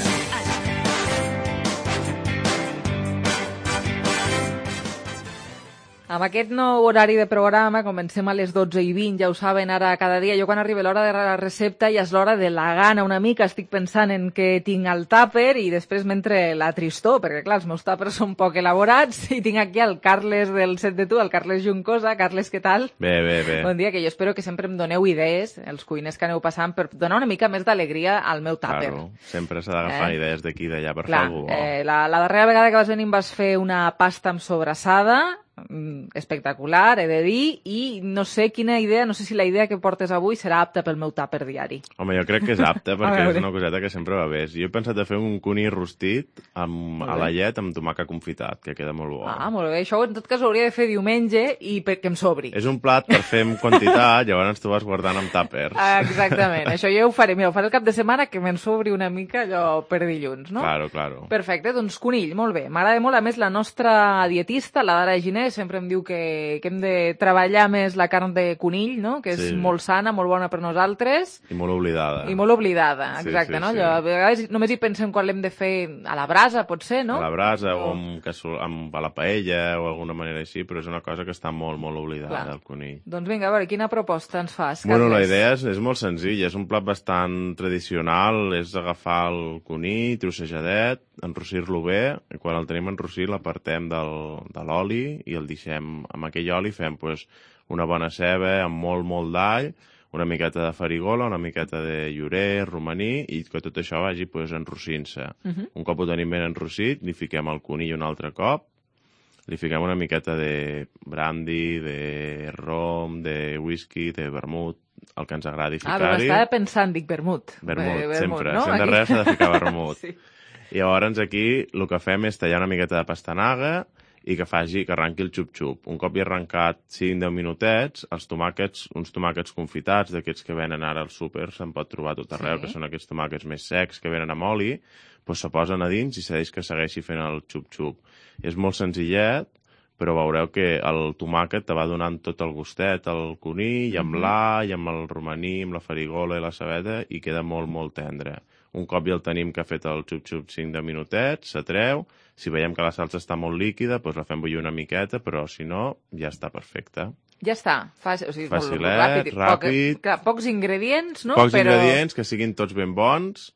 Amb aquest nou horari de programa comencem a les dotze i vint, ja ho saben, ara cada dia. Jo quan arriba l'hora de la recepta ja és l'hora de la gana una mica, estic pensant en què tinc al tàper i després m'entre la tristor, perquè clar, els meus tàpers són poc elaborats i tinc aquí el Carles del Set de Tu, el Carles Juncosa. Carles, què tal? Bé, bé, bé. Bon dia, que jo espero que sempre em doneu idees, els cuiners que aneu passant, per donar una mica més d'alegria al meu tàper. Claro, sempre s'ha d'agafar Eh? idees d'aquí i d'allà per Clar, fer alguna cosa. eh, la, la darrera vegada que vas venir em vas fer una pasta amb sobrassada, mm, espectacular, he de dir, i no sé quina idea, no sé si la idea que portes avui serà apta pel meu tàper diari. Home, jo crec que és apte, A perquè és veure. una coseta que sempre va bé. Jo he pensat de fer un cuní rostit amb, Molt a bé. la llet amb tomàquet confitat, que queda molt bo. Ah, molt bé, això en tot cas ho hauria de fer diumenge i perquè em sobri. És un plat per fer en quantitat, llavors tu vas guardant amb tàpers. Ah, exactament, això jo ho faré. Mira, ho faré el cap de setmana, que me'n sobri una mica allò per dilluns, no? Claro, claro. Perfecte, doncs conill, molt bé. M'agrada molt, a més, la nostra dietista, la Dara Giner, sempre em diu que, que hem de treballar més la carn de conill, no? Que és Sí. molt sana, molt bona per nosaltres I molt oblidada. i molt oblidada, Sí, exacte, sí, no? sí. Allò, a vegades només hi pensem quan l'hem de fer a la brasa, potser, no? A la brasa o amb, cassol- amb a la paella o alguna manera així, però és una cosa que està molt, molt oblidada, Clar. el conill. Doncs vinga, a veure, quina proposta ens fas, Carles? Bueno, la idea és, és molt senzilla, és un plat bastant tradicional, és agafar el conill, trossejadet, enrossir-lo bé, i quan el tenim enrossit l'apartem del, de l'oli i el deixem, amb aquell oli fem pues, una bona ceba amb molt, molt d'all, una miqueta de farigola, una miqueta de llorer, romaní, i que tot això vagi pues, enrossint-se. Mhm. Un cop ho tenim ben enrossit, li fiquem el conill un altre cop, li fiquem una miqueta de brandy, de rom, de whisky, de vermut, el que ens agradi Ah, ficar-hi. però estava pensant, dic vermut. Vermut, Eh, sempre. no? Si hem de Aquí. res, s'ha de ficar vermut. Sí. I llavors aquí el que fem és tallar una miqueta de pastanaga i que faci que arranqui el xup-xup. Un cop hi ha arrencat cinc deu minutets, els tomàquets, uns tomàquets confitats, d'aquests que venen ara al súper, se'n pot trobar a tot arreu, Sí. que són aquests tomàquets més secs que venen amb oli, doncs se posen a dins i se deixa que segueixi fent el xup-xup. És molt senzillet, però veureu que el tomàquet te va donant tot el gustet, el conill, amb Mhm. l'all, amb el romaní, amb la farigola i la cebeta, i queda molt, molt tendre. Un cop ja el tenim que ha fet el xup-xup cinc de minutets, s'atreu. Si veiem que la salsa està molt líquida, doncs la fem bullir una miqueta, però si no, ja està perfecta. Ja està. Fàcil, o sigui, Facilet, molt ràpid. ràpid. Poc, clar, pocs ingredients, no? Pocs però... ingredients, que siguin tots ben bons,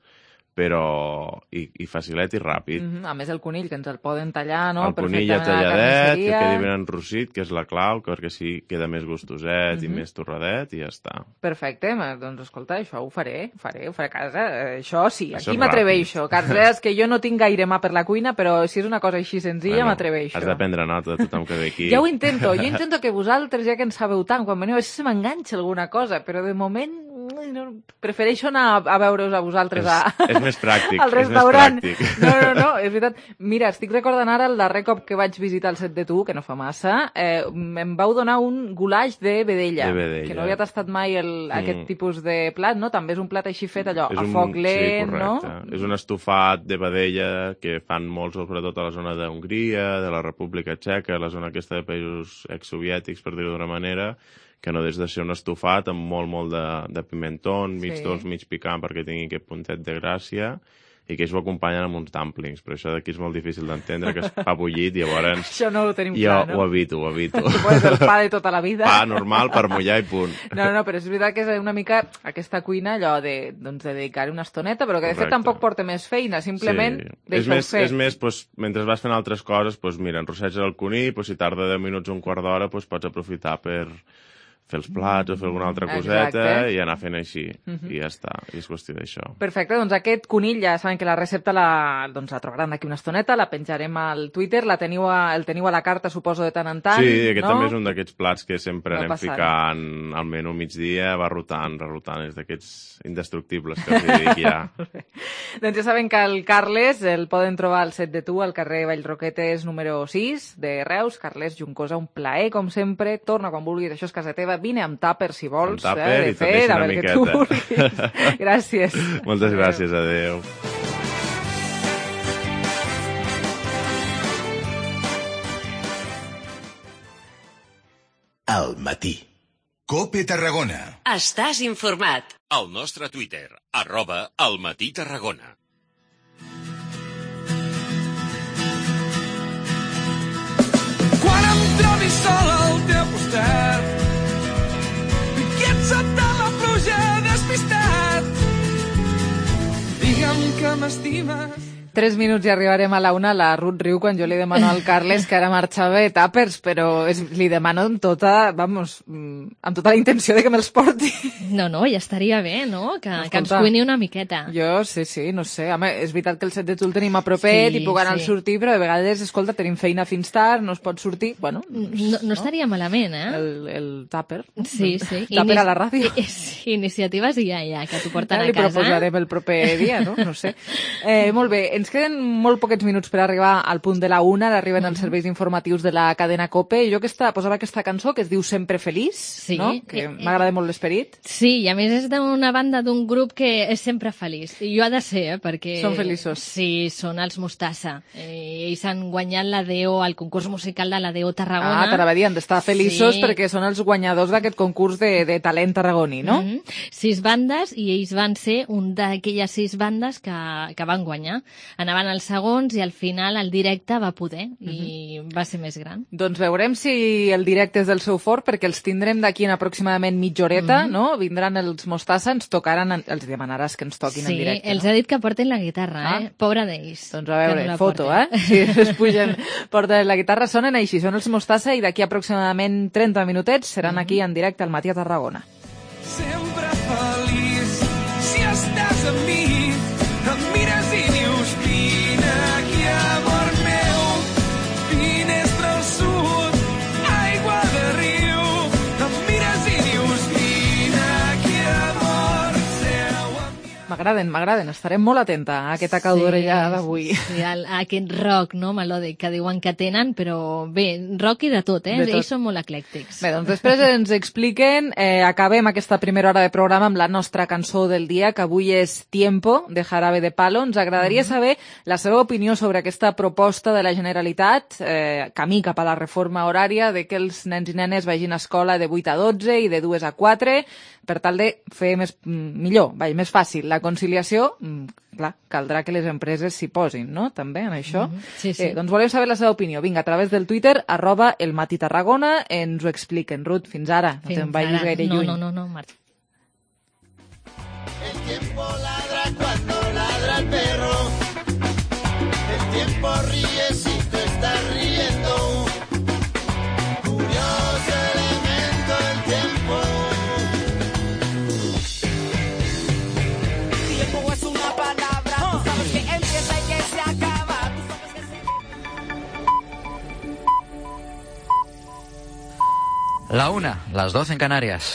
però... I, i facilet i ràpid. Mm -hmm. A més, el conill, que ens el poden tallar, no? El conill ja perfectament a la talladet, que carnisseria. quedi ben enrossit, que és la clau, perquè sí queda més gustoset Mhm. i més torradet, i ja està. Perfecte, ma- doncs escolta, això ho faré, ho faré, ho faré a casa, eh, això sí, Això aquí és m'atreveixo. ràpid. Carles, que jo no tinc gaire mà per la cuina, però si és una cosa així senzilla, Bueno, m'atreveixo. Has de prendre nota de tothom que ve aquí. Ja ho intento, jo intento que vosaltres, ja que en sabeu tant, quan veniu, a vegades se m'enganxa alguna cosa, però de moment ui, no, prefereixo anar a, a veure-us a vosaltres És, a, és més pràctic, al és més restaurant. pràctic. No, no, no, és veritat. Mira, estic recordant ara el darrer cop que vaig visitar el Set de Tu, que no fa massa, eh, em vau donar un goulash de vedella, De vedella. que no havia tastat mai el, Mm. aquest tipus de plat, no? També és un plat així fet allò, És a un- foc lent, sí, no? correcte. És un estofat de vedella que fan molts, sobretot a la zona d'Hongria, de la República Txeca, la zona aquesta de països exsoviètics, per dir-ho d'una manera, que no des de ser un estofat amb molt, molt de, de pimentón, mig Sí. dolç, mig picant, perquè tingui aquest puntet de gràcia, i que ells ho acompanyen amb uns dumplings, però això d'aquí és molt difícil d'entendre, que es fa bullit, i llavors... Això no ho tenim jo clar, no? ho evito, ho evito. Tu poses el pa de tota la vida. Pa normal per mullar i punt. No, no, però és veritat que és una mica aquesta cuina allò de, doncs, de dedicar-hi una estoneta, però que de fet Correcte. tampoc porta més feina, simplement Sí. És deixa-ho més, fer. és més doncs, mentre vas fent altres coses, doncs, mira, enrosseges el conill, doncs, si tarda deu minuts o un quart d'hora, doncs, pots aprofitar per fer els plats o fer alguna altra coseta Exacte. i anar fent així, Mhm. i ja està, i és qüestió d'això. Perfecte, doncs aquest conill ja saben que la recepta la, doncs la trobaran d'aquí una estoneta, la penjarem al Twitter, la teniu a, el teniu a la carta, suposo, de tant en tant, Sí, aquest no? també és un d'aquests plats que sempre Va anem passant. ficant al menú migdia, va rotant, rerotant, és d'aquests indestructibles que us dic ja. Doncs ja saben que el Carles el poden trobar al Set de Tu, al carrer Vallroquetes número sis de Reus. Carles Juncosa, un plaer, com sempre. Torna quan vulguis, això és casa teva. Vine amb tàper, si vols, Amb tàper eh, de i te'n fet, deixo a una veure què tu miqueta. vulguis. Gràcies. Moltes gràcies, adeu. Al matí. Cope Tarragona. Estàs informat. Al nostre Twitter, arroba El Matí Tarragona. Quan em trobis sol al teu costat quiet sota la pluja despistat digue'm que m'estimes. Tres minuts i arribarem a la una. La Ruth riu quan jo li demano al Carles que ara marxava de tàpers, però és, li demano amb tota, vamos, mm, amb tota la intenció de que me'ls porti. No, no, ja estaria bé, no? Que, que ens Escolta, cuini una miqueta. Jo, sí, sí, no sé. Home, és veritat que el Set de Tu el tenim a propet Sí, i puc anar al sí. sortir, però de vegades, escolta, tenim feina fins tard, no es pot sortir. Bueno, No, no estaria malament, eh? el, el tàper. Sí, sí. Tàper a la ràdio. Sí, iniciatives i ja, ja, que t'ho porten Ara a li casa. proposarem el proper dia, no? No sé. Eh, molt bé, ens queden molt poquets minuts per arribar al punt de la una, ara arriben els serveis informatius de la cadena COPE, i jo aquesta, posava aquesta cançó que es diu Sempre Feliç, Sí. no? Que Eh, m'agrada molt l'esperit. Sí, i a més és d'una banda d'un grup que és sempre feliç. I jo ha de ser, eh, perquè... Són feliços. Sí, són els Mostassa. Eh, ells han guanyat la D O, el concurs musical de la D O Tarragona. Ah, t'anava a dir, han d'estar feliços Sí. perquè són els guanyadors d'aquest concurs de, de talent tarragoní, no? Mm -hmm. Sis bandes, i ells van ser un d'aquelles sis bandes que, que van guanyar. Anaven als segons i al final el directe va poder, i va ser més gran. Doncs veurem si el directe és del seu fort, perquè els tindrem d'aquí en aproximadament mitja horeta, Mhm. no? Vindran els Mostassa, ens tocaran, en- els demanaràs que ens toquin Sí, en directe. els ha dit que portin la guitarra, eh? Pobre d'ells. Doncs a veure, que no la foto, portin. eh? Si es pugen, porten la guitarra, sonen així, són els Mostassa, i d'aquí aproximadament trenta minutets seran aquí en directe al Matí a Tarragona. Sempre feliç si estàs amb mi, em mires i dius vine aquí, amor meu, finestra al M'agraden, m'agraden. Estarem molt atenta a aquesta cau d'orella d'avui. Sí, a, a aquest rock, no?, melòdic, que diuen que tenen, però bé, rock i de tot, eh? De tot. Ells són molt eclèctics. Bé, doncs després ens expliquen, eh, acabem aquesta primera hora de programa amb la nostra cançó del dia, que avui és Tiempo, de Jarabe de Palo. Ens agradaria mm-hmm. saber la seva opinió sobre aquesta proposta de la Generalitat, eh, camí cap a la reforma horària, de que els nens i nenes vagin a escola de vuit a dotze i de dues a quatre, per tal de fer més, millor, vai, més fàcil. La conciliació, clar, caldrà que les empreses s'hi posin, no?, també, en això. Mm-hmm. Sí, sí. Eh, doncs volem saber la seva opinió. Vinga, a través del Twitter, arroba el Matí Tarragona, ens ho expliquen. Ruth, fins ara. Fins no te'n vagis gaire no, lluny. No, no, no, Marta. El tiempo ladra cuando ladra el perro. El tiempo ríe si tú estás riendo. Curioso elemento el tiempo. Tiempo es una palabra. Tú sabes que empieza y que se acaba. Tú sabes que se... La una, las doce en Canarias.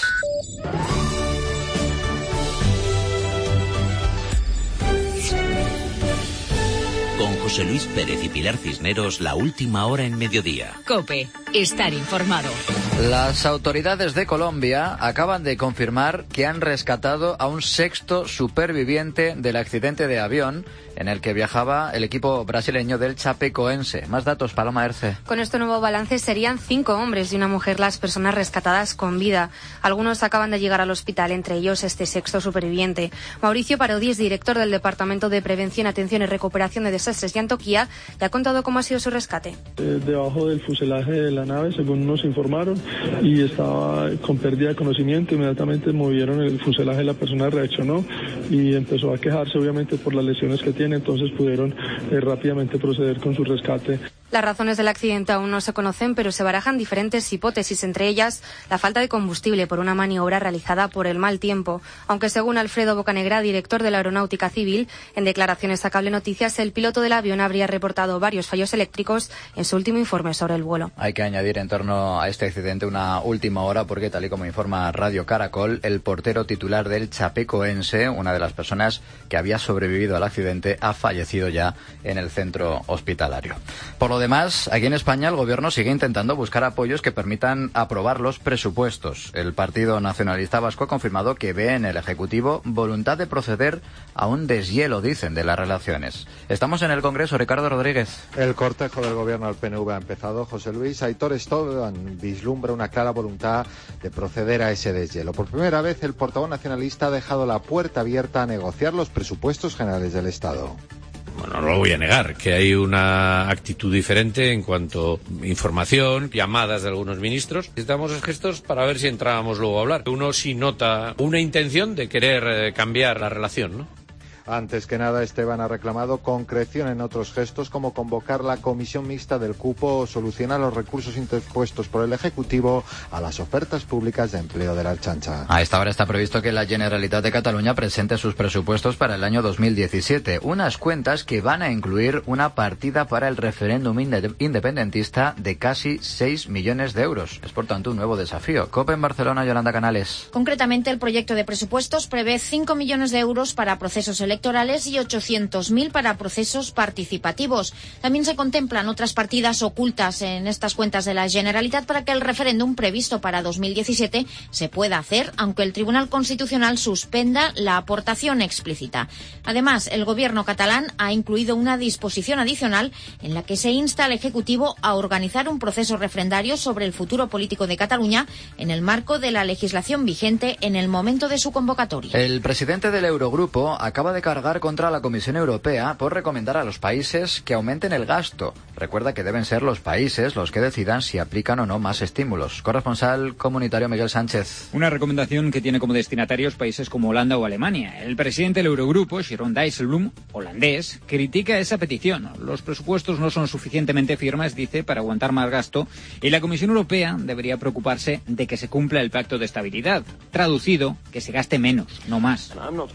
Con José Luis Pérez y Pilar Cisneros, la última hora en mediodía. COPE, estar informado. Las autoridades de Colombia acaban de confirmar que han rescatado a un sexto superviviente del accidente de avión en el que viajaba el equipo brasileño del Chapecoense. Más datos, Paloma Erce. Con este nuevo balance serían cinco hombres y una mujer las personas rescatadas con vida. Algunos acaban de llegar al hospital, entre ellos este sexto superviviente. Mauricio Parodi es director del Departamento de Prevención, Atención y Recuperación de Desastres de Antioquia y ha contado cómo ha sido su rescate. Eh, debajo del fuselaje de la nave, según nos informaron, y estaba con pérdida de conocimiento. Inmediatamente movieron el fuselaje, la persona reaccionó y empezó a quejarse, obviamente, por las lesiones que tiene. Entonces pudieron eh, rápidamente proceder con su rescate. Las razones del accidente aún no se conocen, pero se barajan diferentes hipótesis, entre ellas la falta de combustible por una maniobra realizada por el mal tiempo. Aunque según Alfredo Bocanegra, director de la Aeronáutica Civil, en declaraciones a Cable Noticias, el piloto del avión habría reportado varios fallos eléctricos en su último informe sobre el vuelo. Hay que añadir en torno a este accidente una última hora porque, tal y como informa Radio Caracol, el portero titular del Chapecoense, una de las personas que había sobrevivido al accidente, ha fallecido ya en el centro hospitalario. Por lo Además, aquí en España el gobierno sigue intentando buscar apoyos que permitan aprobar los presupuestos. El Partido Nacionalista Vasco ha confirmado que ve en el Ejecutivo voluntad de proceder a un deshielo, dicen, de las relaciones. Estamos en el Congreso, Ricardo Rodríguez. El cortejo del gobierno del P N V ha empezado. José Luis Aitor Esteban vislumbra una clara voluntad de proceder a ese deshielo. Por primera vez, el portavoz nacionalista ha dejado la puerta abierta a negociar los presupuestos generales del Estado. Bueno, no lo voy a negar, que hay una actitud diferente en cuanto a información, llamadas de algunos ministros. Necesitamos gestos para ver si entrábamos luego a hablar. Uno sí nota una intención de querer eh, cambiar la relación, ¿no? Antes que nada, Esteban ha reclamado concreción en otros gestos, como convocar la comisión mixta del cupo o solucionar los recursos interpuestos por el Ejecutivo a las ofertas públicas de empleo de la Ertzaintza. A esta hora está previsto que la Generalitat de Cataluña presente sus presupuestos para el año dos mil diecisiete, unas cuentas que van a incluir una partida para el referéndum independentista de casi seis millones de euros. Es por tanto un nuevo desafío. COPE en Barcelona, Yolanda Canales. Concretamente, el proyecto de presupuestos prevé cinco millones de euros para procesos electorales electorales y ochocientos mil para procesos participativos. También se contemplan otras partidas ocultas en estas cuentas de la Generalitat para que el referéndum previsto para dos mil diecisiete se pueda hacer, aunque el Tribunal Constitucional suspenda la aportación explícita. Además, el gobierno catalán ha incluido una disposición adicional en la que se insta al Ejecutivo a organizar un proceso refrendario sobre el futuro político de Cataluña en el marco de la legislación vigente en el momento de su convocatoria. El presidente del Eurogrupo acaba de cargar contra la Comisión Europea por recomendar a los países que aumenten el gasto. Recuerda que deben ser los países los que decidan si aplican o no más estímulos. Corresponsal comunitario Miguel Sánchez. Una recomendación que tiene como destinatarios países como Holanda o Alemania. El presidente del Eurogrupo, Jeroen Dijsselbloem, holandés, critica esa petición. Los presupuestos no son suficientemente firmes, dice, para aguantar más gasto, y la Comisión Europea debería preocuparse de que se cumpla el pacto de estabilidad. Traducido, que se gaste menos, no más.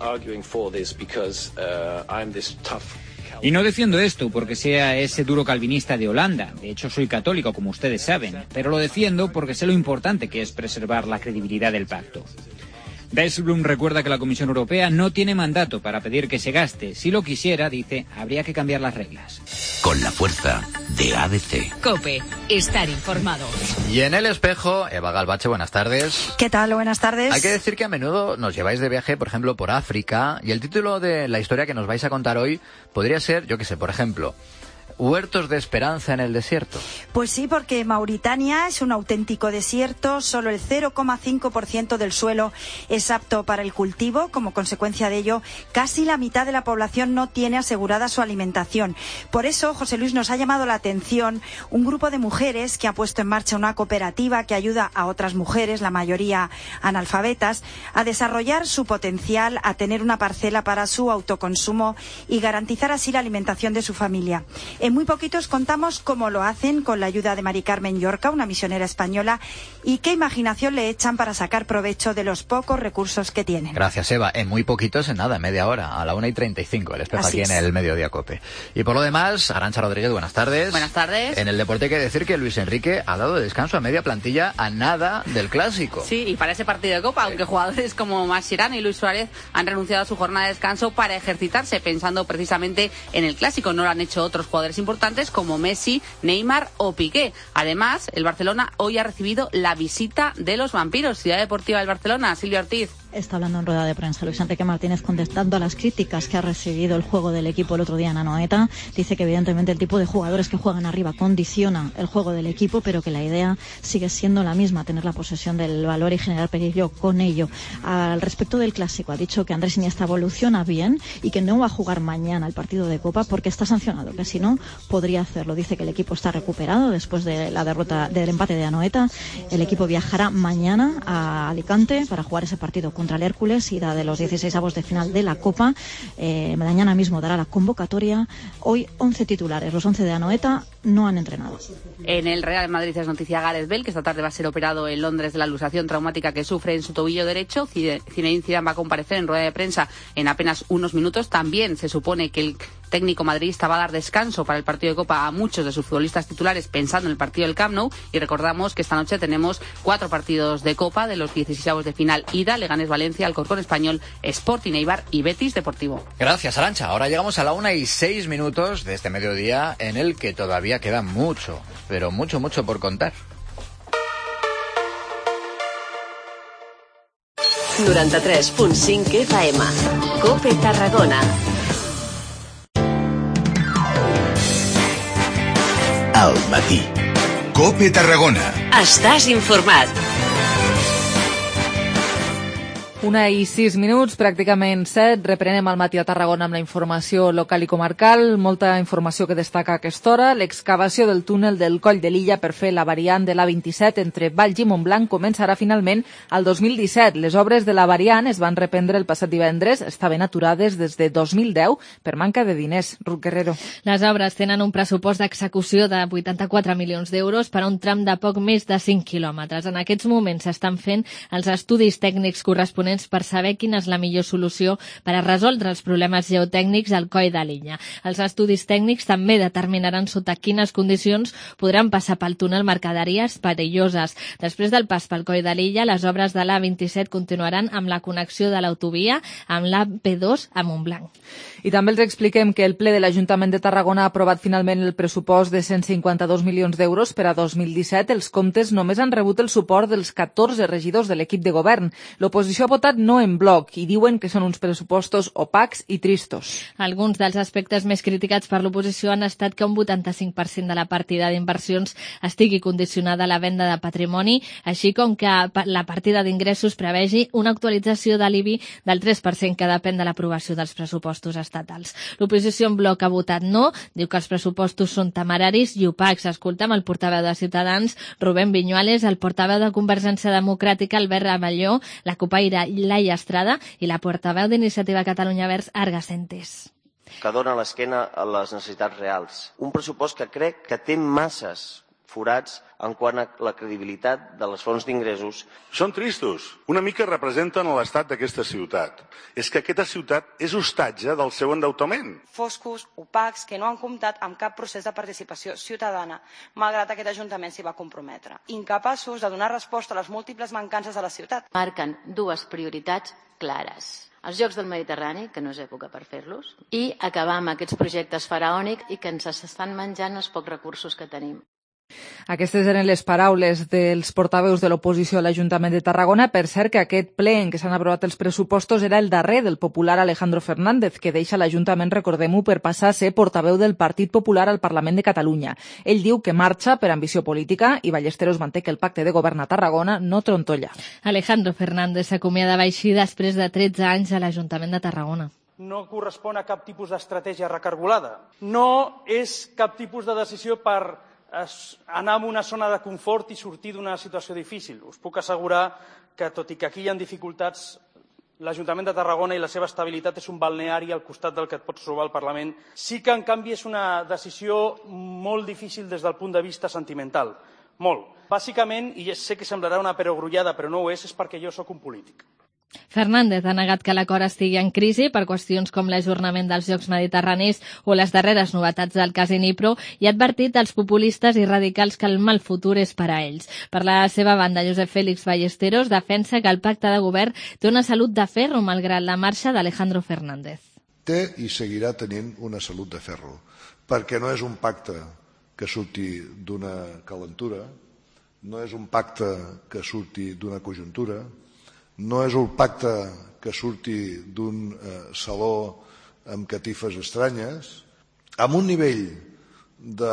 Y no defiendo esto porque sea ese duro calvinista de Holanda. De hecho, soy católico, como ustedes saben. Pero lo defiendo porque sé lo importante que es preservar la credibilidad del pacto. Dijsselbloem recuerda que la Comisión Europea no tiene mandato para pedir que se gaste. Si lo quisiera, dice, habría que cambiar las reglas. Con la fuerza de A D C. COPE. Estar informado. Y en El Espejo, Eva Galbache, buenas tardes. ¿Qué tal? Buenas tardes. Hay que decir que a menudo nos lleváis de viaje, por ejemplo, por África, y el título de la historia que nos vais a contar hoy podría ser, yo qué sé, por ejemplo, Huertos de esperanza en el desierto. Pues sí, porque Mauritania es un auténtico desierto. Solo el cero coma cinco por ciento del suelo es apto para el cultivo. Como consecuencia de ello, casi la mitad de la población no tiene asegurada su alimentación. Por eso, José Luis, nos ha llamado la atención un grupo de mujeres que ha puesto en marcha una cooperativa que ayuda a otras mujeres, la mayoría analfabetas, a desarrollar su potencial, a tener una parcela para su autoconsumo y garantizar así la alimentación de su familia. En muy poquitos contamos cómo lo hacen con la ayuda de Mari Carmen Llorca, una misionera española, y qué imaginación le echan para sacar provecho de los pocos recursos que tienen. Gracias, Eva. En muy poquitos, en nada, media hora, a la una y treinta y cinco, el Espejo aquí es. en el Mediodía COPE. Y por lo demás, Arantxa Rodríguez, buenas tardes. Buenas tardes. En el deporte hay que decir que Luis Enrique ha dado descanso a media plantilla a nada del Clásico. Sí, y para ese partido de Copa, aunque jugadores como Mascherano y Luis Suárez han renunciado a su jornada de descanso para ejercitarse, pensando precisamente en el Clásico. No lo han hecho otros jugadores importantes como Messi, Neymar o Piqué. Además, el Barcelona hoy ha recibido la visita de los vampiros. Ciudad Deportiva del Barcelona, Silvia Ortiz. Está hablando en rueda de prensa Luis Enrique Martínez contestando a las críticas que ha recibido el juego del equipo el otro día en Anoeta. Dice que evidentemente el tipo de jugadores que juegan arriba condiciona el juego del equipo, pero que la idea sigue siendo la misma, tener la posesión del valor y generar peligro con ello. Al respecto del Clásico, ha dicho que Andrés Iniesta evoluciona bien y que no va a jugar mañana el partido de Copa porque está sancionado, que si no podría hacerlo. Dice que el equipo está recuperado después de la derrota del empate de Anoeta. El equipo viajará mañana a Alicante para jugar ese partido contra el Hércules, ida de los dieciseisavos de final de la Copa. Eh, mañana mismo dará la convocatoria. Hoy once titulares, los once de Anoeta no han entrenado. En el Real Madrid es noticia Gareth Bale, que esta tarde va a ser operado en Londres de la luxación traumática que sufre en su tobillo derecho. Zinedine Zidane va a comparecer en rueda de prensa en apenas unos minutos. También se supone que el técnico madridista va a dar descanso para el partido de Copa a muchos de sus futbolistas titulares pensando en el partido del Camp Nou, y recordamos que esta noche tenemos cuatro partidos de Copa de los dieciseisavos de final ida: Leganés Valencia, Alcorcón Español, Sporting Eibar y Betis Deportivo. Gracias, Arantxa. Ahora llegamos a la una y seis minutos de este mediodía en el que todavía queda mucho, pero mucho, mucho por contar. noranta-tres punt cinc F M. COPE Tarragona. Al matí. COPE Tarragona. Estàs informat. Una i sis minuts, pràcticament set. Reprenem al matí a Tarragona amb la informació local i comarcal. Molta informació que destaca a aquesta hora. L'excavació del túnel del Coll de l'Illa per fer la variant de l'A vint-i-set entre Valls i Montblanc començarà finalment el dos mil disset. Les obres de la variant es van reprendre el passat divendres. Estaven aturades des de dos mil deu per manca de diners. Ruth Guerrero. Les obres tenen un pressupost d'execució de vuitanta-quatre milions d'euros per a un tram de poc més de cinc quilòmetres. En aquests moments s'estan fent els estudis tècnics corresponents per saber quina és la millor solució per a resoldre els problemes geotècnics al coll de l'illa. Els estudis tècnics també determinaran sota quines condicions podran passar pel túnel mercaderies perilloses. Després del pas pel coll de l'illa, les obres de l'A vint-i-set continuaran amb la connexió de l'autovia amb l'A P dos a Montblanc. I també els expliquem que el ple de l'Ajuntament de Tarragona ha aprovat finalment el pressupost de cent cinquanta-dos milions d'euros per a dos mil disset. Els comptes només han rebut el suport dels catorze regidors de l'equip de govern. L'oposició ha votat no en bloc i diuen que són uns pressupostos opacs i tristos. Alguns dels aspectes més criticats per l'oposició han estat que un vuitanta-cinc per cent de la partida d'inversions estigui condicionada a la venda de patrimoni, així com que la partida d'ingressos prevegi una actualització de l'I B I del tres per cent que depèn de l'aprovació dels pressupostos estatals. L'oposició en bloc ha votat no, diu que els pressupostos són temeraris i opacs. Escoltem el portaveu de Ciutadans, Rubén Viñuales, el portaveu de Convergència Democràtica, Albert Abelló, la copaire Laia Estrada i la portaveu d'Iniciativa Catalunya Verds, Arga Sentes. Que dona l'esquena a les necessitats reals. Un pressupost que crec que té masses forats en quant a la credibilitat de les fonts d'ingressos. Són tristos. Una mica representen l'estat d'aquesta ciutat. És que aquesta ciutat és hostatge del seu endeutament. Foscos, opacs, que no han comptat amb cap procés de participació ciutadana, malgrat aquest Ajuntament s'hi va comprometre. Incapaços de donar resposta a les múltiples mancances de la ciutat. Marquen dues prioritats clares. Els Jocs del Mediterrani, que no és època per fer-los, i acabar amb aquests projectes faraònics i que ens estan menjant els pocs recursos que tenim. Aquestes eren les paraules dels portaveus de l'oposició a l'Ajuntament de Tarragona. Per cert, que aquest ple en què s'han aprovat els pressupostos era el darrer del popular Alejandro Fernández, que deixa l'Ajuntament, recordem-ho, per passar a ser portaveu del Partit Popular al Parlament de Catalunya. Ell diu que marxa per ambició política i Ballesteros manté que el pacte de govern a Tarragona no trontolla. Alejandro Fernández s'acomiadava així després de tretze anys a l'Ajuntament de Tarragona. No correspon a cap tipus d'estratègia recargolada. No és cap tipus de decisió per anar a una zona de confort i sortir d'una situació difícil. Us puc assegurar que, tot i que aquí hi ha dificultats, l'Ajuntament de Tarragona i la seva estabilitat és un balneari al costat del que et pots trobar al Parlament. Sí que, en canvi, és una decisió molt difícil des del punt de vista sentimental. Molt. Bàsicament, i sé que semblarà una perogrullada, però no ho és, és perquè jo sóc un polític. Fernández ha negat que l'acord estigui en crisi per qüestions com l'ajornament dels Jocs Mediterranis o les darreres novetats del cas Inipro i ha advertit als populistes i radicals que el mal futur és per a ells. Per la seva banda, Josep Félix Ballesteros defensa que el pacte de govern té una salut de ferro malgrat la marxa d'Alejandro Fernández. Té i seguirà tenint una salut de ferro, perquè no és un pacte que surti d'una calentura, no és un pacte que surti d'una conjuntura, no és un pacte que surti d'un eh, saló amb catifes estranyes, amb un nivell de,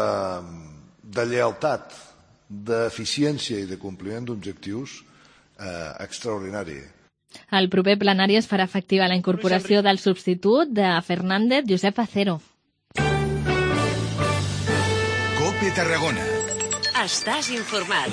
de lleialtat, d'eficiència i de compliment d'objectius eh, extraordinari. Al proper plenari es farà efectiva la incorporació del substitut de Fernández, Josep Acero. COPE Tarragona. Estàs informat.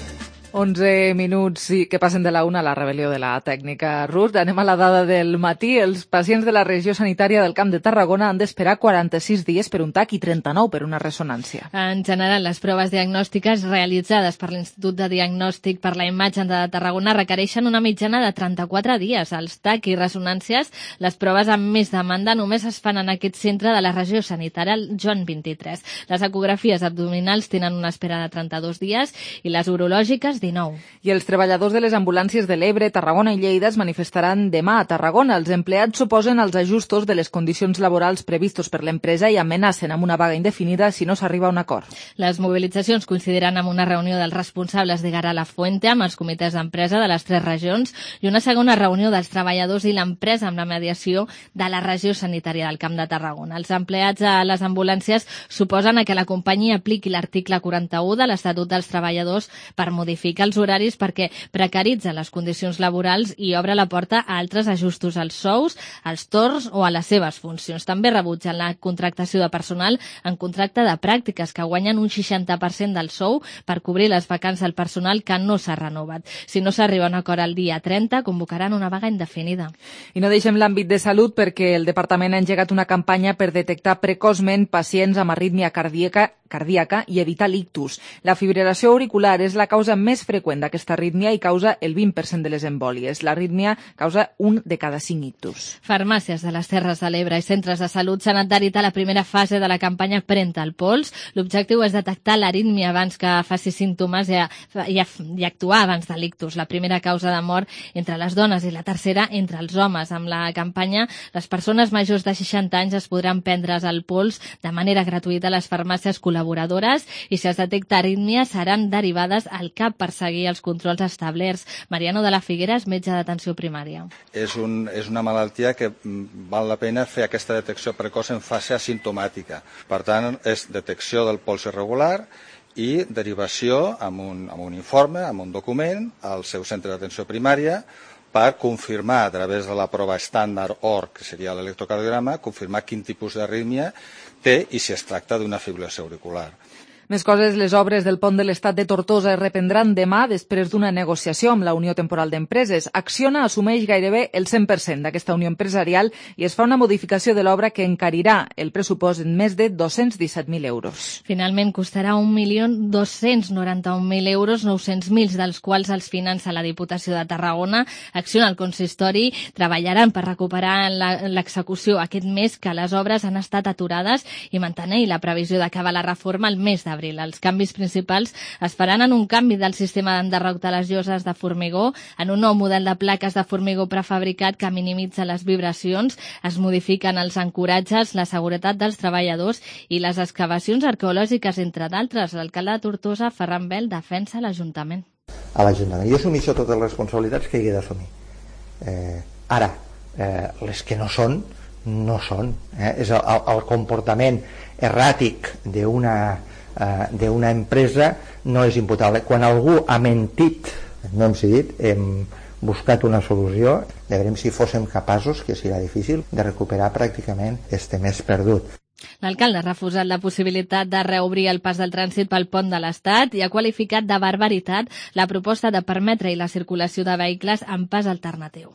onze minuts i que passen de la una a la rebel·lió de la tècnica. Ruth, anem a la dada del matí. Els pacients de la regió sanitària del Camp de Tarragona han d'esperar quaranta-sis dies per un tac i trenta-nou per una ressonància. En general, les proves diagnòstiques realitzades per l'Institut de Diagnòstic per la Imatge de Tarragona requereixen una mitjana de trenta-quatre dies. Els tac i ressonàncies, les proves amb més demanda, només es fan en aquest centre de la regió sanitària, el Joan vint-i-tres. Les ecografies abdominals tenen una espera de trenta-dos dies i les urològiques dinou. I els treballadors de les ambulàncies de l'Ebre, Tarragona i Lleida es manifestaran demà a Tarragona. Els empleats s'oposen als ajustos de les condicions laborals previstos per l'empresa i amenacen amb una vaga indefinida si no s'arriba a un acord. Les mobilitzacions coincidiran amb una reunió dels responsables de Gara la Fuente amb els comitès d'empresa de les tres regions i una segona reunió dels treballadors i l'empresa amb la mediació de la regió sanitària del Camp de Tarragona. Els empleats a les ambulàncies suposen a que la companyia apliqui l'article quaranta-u de l'Estatut dels Treballadors per modificar els horaris perquè precaritza les condicions laborals i obre la porta a altres ajustos als sous, als torns o a les seves funcions. També rebutgen la contractació de personal en contracte de pràctiques que guanyen un seixanta per cent del sou per cobrir les vacants del personal que no s'ha renovat. Si no s'arriba a un acord el dia trenta, convocaran una vaga indefinida. I no deixem l'àmbit de salut perquè el Departament ha engegat una campanya per detectar precoçment pacients amb arrítmia cardíaca cardíaca i evitar l'ictus. La fibrilació auricular és la causa més freqüent d'aquesta arrítmia i causa el vint per cent de les embòlies. L'arrítmia causa un de cada cinc ictus. Farmàcies de les Terres de l'Ebre i centres de salut s'han adherit a la primera fase de la campanya Prenta el pols. L'objectiu és detectar l'arrítmia abans que faci símptomes i, i, i actuar abans de l'ictus, la primera causa de mort entre les dones i la tercera entre els homes. Amb la campanya, les persones majors de seixanta anys es podran prendre's el pols de manera gratuïta a les farmàcies col·laboradores col·laboradores i si es detecta arrítmia seran derivades al C A P per seguir els controls establerts. Mariano de la Figuera és metge d'atenció primària. És, un, és una malaltia que val la pena fer aquesta detecció precoç en fase asimptomàtica. Per tant, és detecció del pols irregular i derivació amb un, amb un informe, amb un document, al seu centre d'atenció primària per confirmar a través de la prova estàndard O R, que seria l'electrocardiograma, confirmar quin tipus d'arrítmia té i si es tracta d'una fibrilació auricular. Més coses, les obres del pont de l'Estat de Tortosa es reprendran demà després d'una negociació amb la Unió Temporal d'Empreses. Acciona assumeix gairebé el cent per cent d'aquesta unió empresarial i es fa una modificació de l'obra que encarirà el pressupost en més de dos-cents disset mil euros. Finalment costarà un milió dos-cents noranta-un mil euros, nou-cents mil dels quals els finança la Diputació de Tarragona. Acciona el consistori, treballaran per recuperar l'execució aquest mes que les obres han estat aturades i mantenir la previsió d'acabar la reforma el mes d'abril. Els canvis principals es faran en un canvi del sistema d'enderroc de les lloses de formigó, en un nou model de plaques de formigó prefabricat que minimitza les vibracions, es modifiquen els ancoratges, la seguretat dels treballadors i les excavacions arqueològiques, entre d'altres. L'alcalde de Tortosa, Ferran Bel, defensa l'Ajuntament. A l'Ajuntament. Jo assumeixo totes les responsabilitats que hi he d'assumir. Eh, ara, eh, les que no són, no són. Eh? És el, el comportament erràtic d'una Uh, d'una empresa no és imputable. Quan algú ha mentit, no hem decidit, hem buscat una solució, veurem si fóssim capaços, que serà difícil, de recuperar pràcticament este mes perdut. L'alcalde ha refusat la possibilitat de reobrir el pas del trànsit pel pont de l'Estat i ha qualificat de barbaritat la proposta de permetre la circulació de vehicles amb pas alternatiu.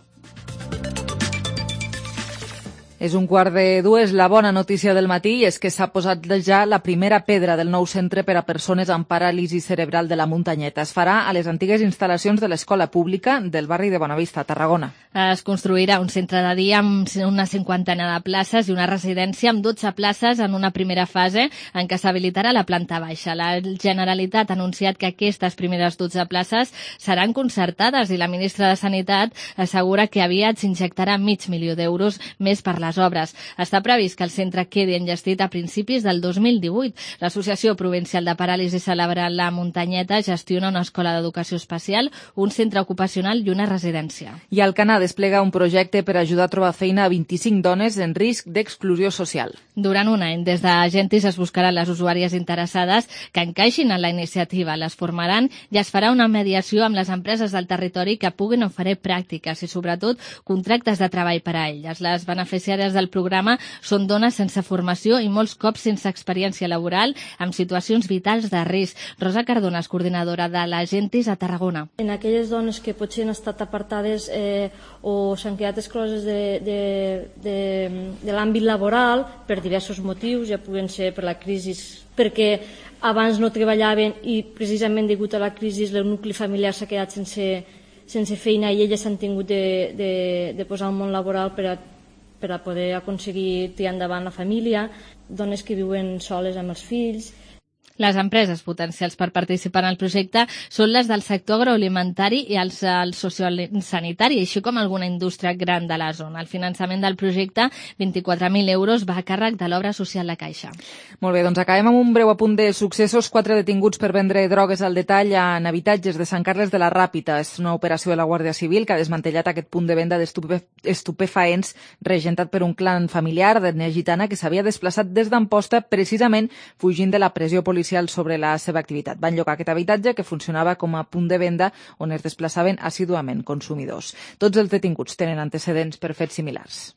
És un quart de dues. La bona notícia del matí és que s'ha posat ja la primera pedra del nou centre per a persones amb paràlisi cerebral de la Muntanyeta. Es farà a les antigues instal·lacions de l'escola pública del barri de Bonavista, a Tarragona. Es construirà un centre de dia amb una cinquantena de places i una residència amb dotze places en una primera fase en què s'habilitarà la planta baixa. La Generalitat ha anunciat que aquestes primeres dotze places seran concertades i la ministra de Sanitat assegura que aviat s'injectarà mig milió d'euros més per les obres. Està previst que el centre quedi enllestit a principis del dos mil divuit. L'Associació Provincial de Paràlisi Cerebral La Muntanyeta gestiona una escola d'educació especial, un centre ocupacional i una residència. I Alcanar desplega un projecte per ajudar a trobar feina a vint-i-cinc dones en risc d'exclusió social. Durant un any, des d'Agentis es buscaran les usuàries interessades que encaixin en la iniciativa, les formaran i es farà una mediació amb les empreses del territori que puguin oferir pràctiques i, sobretot, contractes de treball per a elles. Les beneficiàries del programa són dones sense formació i molts cops sense experiència laboral, amb situacions vitals de risc. Rosa Cardona és coordinadora de l'Agentis a Tarragona. En aquelles dones que potser han estat apartades eh, o s'han quedat excloses de, de, de, de l'àmbit laboral per diversos motius, ja puguen ser per la crisi, perquè abans no treballaven i precisament degut a la crisi el nucli familiar s'ha quedat sense, sense feina i elles s'han tingut de, de, de posar al món laboral per a per a poder aconseguir tirar endavant la família, dones que viuen soles amb els fills. Les empreses potencials per participar en el projecte són les del sector agroalimentari i els del sociosanitari, així com alguna indústria gran de la zona. El finançament del projecte, vint-i-quatre mil euros, va a càrrec de l'obra social de Caixa. Molt bé, doncs acabem amb un breu apunt de successos. Quatre detinguts per vendre drogues al detall en habitatges de Sant Carles de la Ràpita. És una operació de la Guàrdia Civil que ha desmantellat aquest punt de venda d'estupefaents regentat per un clan familiar d'ètnia gitana que s'havia desplaçat des d'Amposta precisament fugint de la pressió policial sobre la seva activitat. Van llogar aquest habitatge que funcionava com a punt de venda on es desplaçaven assíduament consumidors. Tots els detinguts tenen antecedents per fets similars.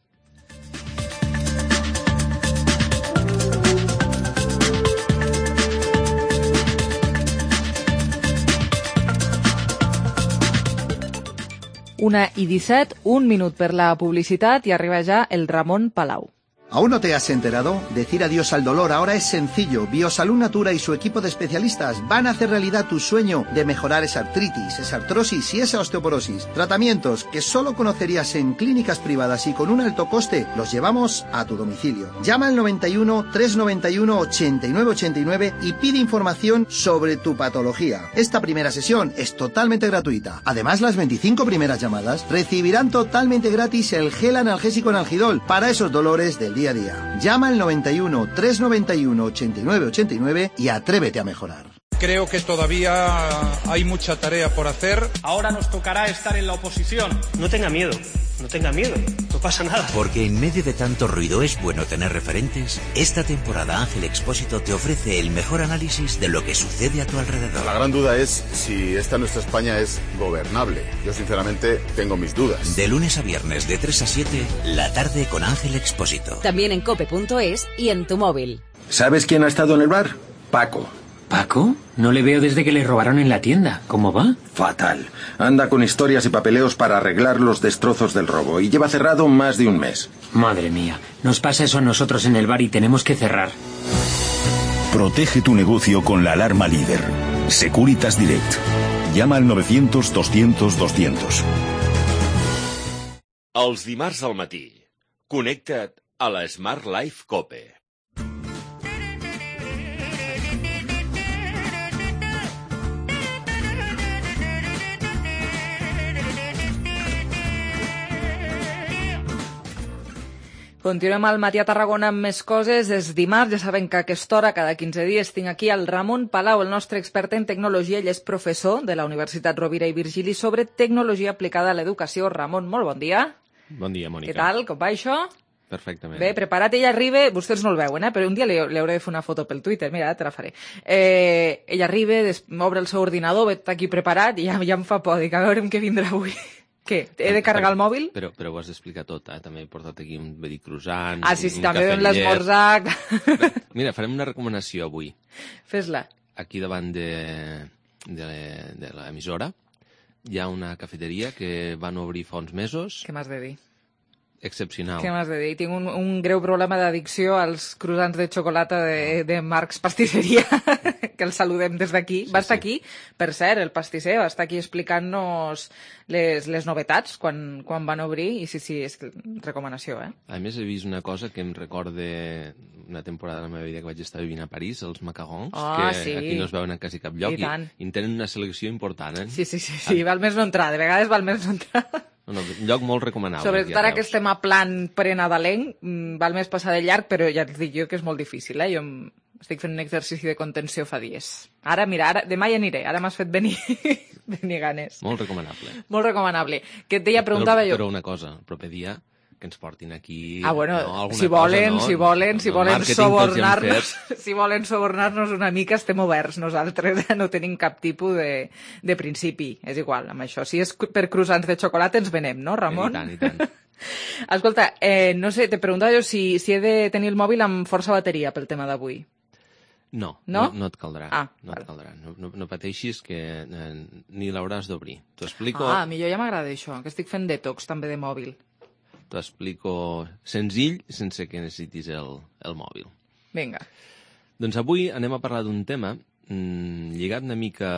Una i disset, un minut per la publicitat i arriba ja el Ramon Palau. ¿Aún no te has enterado? Decir adiós al dolor ahora es sencillo. Biosalud Natura y su equipo de especialistas van a hacer realidad tu sueño de mejorar esa artritis, esa artrosis y esa osteoporosis. Tratamientos que solo conocerías en clínicas privadas y con un alto coste los llevamos a tu domicilio. Llama al noventa y uno, trescientos noventa y uno, ochenta y nueve ochenta y nueve y pide información sobre tu patología. Esta primera sesión es totalmente gratuita. Además, las veinticinco primeras llamadas recibirán totalmente gratis el gel analgésico Analgidol para esos dolores del día a día. Llama al noventa y uno, trescientos noventa y uno, ochenta y nueve ochenta y nueve y atrévete a mejorar. Creo que todavía hay mucha tarea por hacer. Ahora nos tocará estar en la oposición. No tenga miedo, no tenga miedo, no pasa nada. Porque en medio de tanto ruido es bueno tener referentes. Esta temporada Ángel Expósito te ofrece el mejor análisis de lo que sucede a tu alrededor. La gran duda es si esta nuestra España es gobernable. Yo sinceramente tengo mis dudas. De lunes a viernes de tres a siete, la tarde con Ángel Expósito. También en cope punto es y en tu móvil. ¿Sabes quién ha estado en el bar? Paco. Paco, no le veo desde que le robaron en la tienda. ¿Cómo va? Fatal. Anda con historias y papeleos para arreglar los destrozos del robo y lleva cerrado más de un mes. Madre mía, nos pasa eso a nosotros en el bar y tenemos que cerrar. Protege tu negocio con la alarma líder. Securitas Direct. Llama al novecientos doscientos doscientos. Els dimarts al matí, connecta't a la Smart Life Cope. Continuem al matí a Tarragona amb més coses. És dimarts, ja saben que a aquesta hora, cada quinze dies, tinc aquí el Ramon Palau, el nostre expert en tecnologia. Ell és professor de la Universitat Rovira i Virgili sobre tecnologia aplicada a l'educació. Ramon, molt bon dia. Bon dia, Mònica. Què tal? Com va això? Perfectament. Bé, preparat. Ell arriba, vostès no el veuen, eh? Però un dia li, li hauré de fer una foto pel Twitter. Mira, te la faré. Eh, ell arriba, obre el seu ordinador, ve aquí preparat i ja, ja em fa por. Dic, a veure què vindrà avui. Què? He de carregar el mòbil? Però, però ho has d'explicar tot, eh? També he portat aquí un verí croissant, ah, sí, sí, un també cafè vam l'esmorzar. Mira, farem una recomanació avui. Fes-la. Aquí davant de, de, de l'emissora hi ha una cafeteria que van obrir fa uns mesos. Què m'has de dir? Excepcional. Què m'has de dir? Tinc un, un greu problema d'addicció als croissants de xocolata de, de Marcs Pastisseria, que el saludem des d'aquí. Sí, va estar sí. aquí, per cert, el pastisser va estar aquí explicant-nos les, les novetats quan, quan van obrir, i sí, sí, és recomanació, eh? A més, he vist una cosa que em recorda una temporada de la meva vida que vaig estar vivint a París, els macarons, oh, que sí. aquí no es veuen a quasi cap lloc, i, i, i tenen una selecció important, eh? Sí, sí, sí, sí. val més no entrar, de vegades val més no entrar. No, no, un lloc molt recomanable. Sobretot ara que estem a plan prenadalenc, val més passar de llarg, però ja et dic jo que és molt difícil, eh? Jo estic fent un exercici de contenció fa dies. Ara, mira, ara, demà ja aniré, ara m'has fet venir, venir ganes. Molt recomanable. Molt recomanable. Que et deia, preguntava però, jo... Però una cosa, el proper dia que ens portin aquí... Ah, bueno, no, si volen, cosa, no? si volen, si el volen subornar-nos, ja si volen subornar-nos una mica, estem oberts nosaltres, no tenim cap tipus de, de principi, és igual amb això. Si és per croissants de xocolata ens venem, no, Ramon? I tant, i tant. Escolta, eh, no sé, te preguntava jo si, si he de tenir el mòbil amb força bateria pel tema d'avui. No, no, no, no et caldrà. Ah, no vale. et caldrà. No, no, no pateixis que eh, ni l'hauràs d'obrir. T'ho explico... Ah, a mi jo ja m'agrada això, que estic fent detox també de mòbil. T'ho explico senzill, sense que necessitis el, el mòbil. Vinga. Doncs avui anem a parlar d'un tema mmm, lligat una mica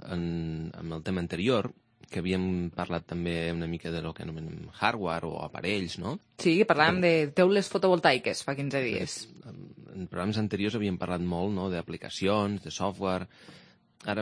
en, amb el tema anterior, que havíem parlat també una mica de lo que anomenem hardware o aparells, no? Sí, parlàvem de teules fotovoltaiques fa quinze dies. En programes anteriors havíem parlat molt, no?, d'aplicacions, de software. Ara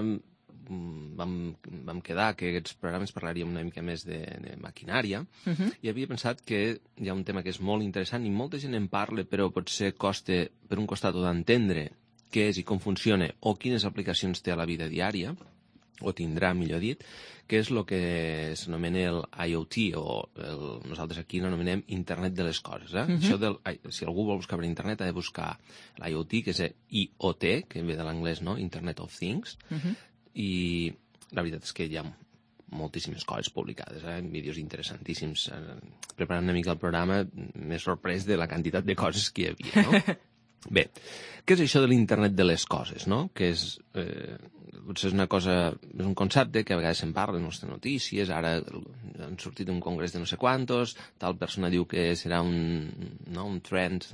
vam, vam quedar que aquests programes parlaríem una mica més de, de maquinària, uh-huh. i havia pensat que hi ha un tema que és molt interessant i molta gent en parla, però potser costa, per un costat, d'entendre què és i com funciona o quines aplicacions té a la vida diària, o tindrà, millor dit, que és el que s'anomena el IoT, o el, nosaltres aquí l'anomenem Internet de les coses. Eh? Uh-huh. Això del, si algú vol buscar per internet ha de buscar l'IoT, que és I O T, que ve de l'anglès, no? Internet of Things, uh-huh. i la veritat és que hi ha moltíssimes coses publicades, eh? Vídeos interessantíssims. Preparant una mica el programa m'he sorprès de la quantitat de coses que hi havia, no? Bé, què és això de l'internet de les coses, no? Que és, eh, potser és una cosa, és un concepte que a vegades se'n parla en les notícies, ara han sortit un congrés de no sé quantos, tal persona diu que serà un, no, un trend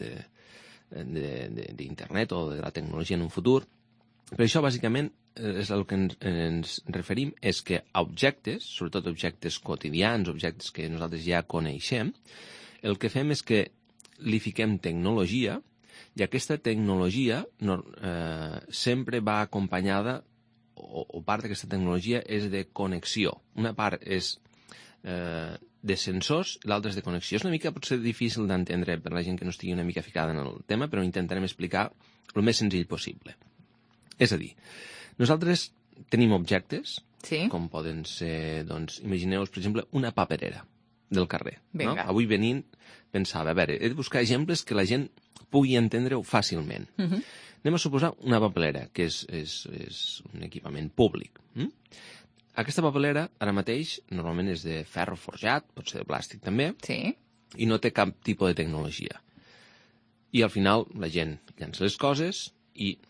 d'internet o de la tecnologia en un futur. Però això, bàsicament, és el que ens, ens referim, és que a objectes, sobretot objectes quotidians, objectes que nosaltres ja coneixem, el que fem és que li fiquem tecnologia, i aquesta tecnologia no, eh, sempre va acompanyada, o, o part d'aquesta tecnologia és de connexió. Una part és eh, de sensors, l'altra és de connexió. És una mica potser difícil d'entendre per la gent que no estigui una mica ficada en el tema, però intentarem explicar el més senzill possible. És a dir, nosaltres tenim objectes, sí. com poden ser, doncs, imagineu-vos, per exemple, una paperera del carrer. No? Avui venint pensava, a veure, he de buscar exemples que la gent pugui entendre-ho fàcilment. Uh-huh. Anem a suposar una papelera, que és, és, és un equipament públic. Mm? Aquesta papelera, ara mateix, normalment és de ferro forjat, pot ser de plàstic també, sí. i no té cap tipus de tecnologia. I al final la gent llança les coses i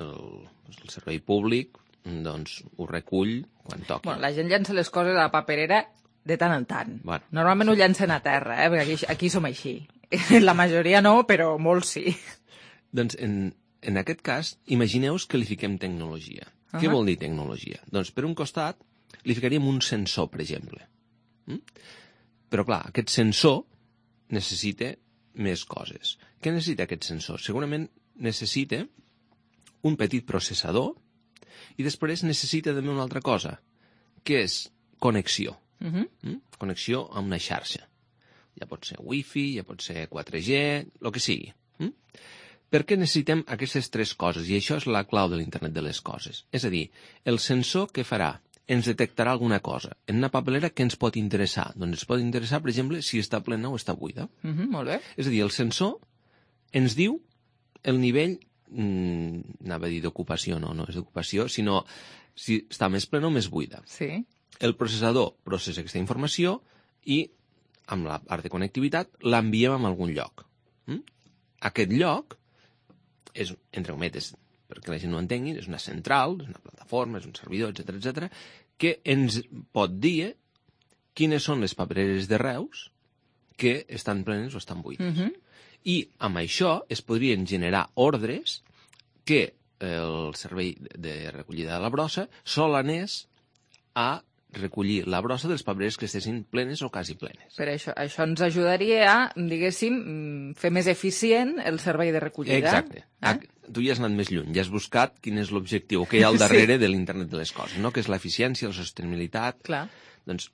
el, el servei públic doncs, ho recull quan toqui. Bueno, la gent llença les coses a la paperera de tant en tant. Bueno, Normalment ho llancen a terra, eh? Perquè aquí, aquí som així. La majoria no, però molts sí. Doncs en, en aquest cas, imagineu-vos que li fiquem tecnologia. Uh -huh. Què vol dir tecnologia? Doncs per un costat li ficaríem un sensor, per exemple. Mm? Però clar, aquest sensor necessita més coses. Què necessita aquest sensor? Segurament necessita un petit processador i després necessita també una altra cosa, que és connexió. Uh-huh. Mm? Connexió amb una xarxa. Ja pot ser wifi, ja pot ser quatre G, el que sigui. Mm? Per què necessitem aquestes tres coses? I això és la clau de l'internet de les coses. És a dir, el sensor què farà? Ens detectarà alguna cosa. En una papelera què ens pot interessar? Doncs ens pot interessar, per exemple, si està plena o està buida. Uh-huh, molt bé. És a dir, el sensor ens diu el nivell, mmm, anava a dir d'ocupació, no, no és d'ocupació, sinó si està més plena o més buida. Sí. El processador processa aquesta informació i, amb la part de connectivitat, l'enviem a algun lloc. Mm? Aquest lloc és, entre cometes, perquè la gent no ho entengui, és una central, és una plataforma, és un servidor, etcètera, etcètera, que ens pot dir quines són les papereres de Reus que estan plenes o estan buides. Uh-huh. I amb això es podrien generar ordres que el servei de recollida de la brossa sol anés a recollir la brossa dels papereres que estessin plenes o quasi plenes. Per això, això ens ajudaria a, diguéssim, fer més eficient el servei de recollida. Exacte. Eh? Tu ja has anat més lluny, ja has buscat quin és l'objectiu que hi ha al darrere sí. de l'internet de les coses, no? Que és l'eficiència, la sostenibilitat. Clar. Doncs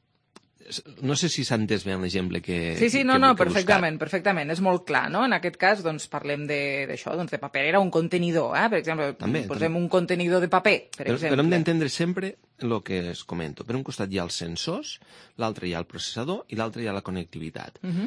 no sé si s'ha entès bé l'exemple que Sí, sí, no, que, no, que perfectament, perfectament, és molt clar, no? En aquest cas, doncs, parlem d'això, doncs, de paperera, un contenidor, eh? Per exemple, també, posem també. un contenidor de paper, per però, exemple. Però hem d'entendre sempre el que es comento. Per un costat hi ha els sensors, l'altre hi ha el processador i l'altre hi ha la connectivitat. Uh-huh.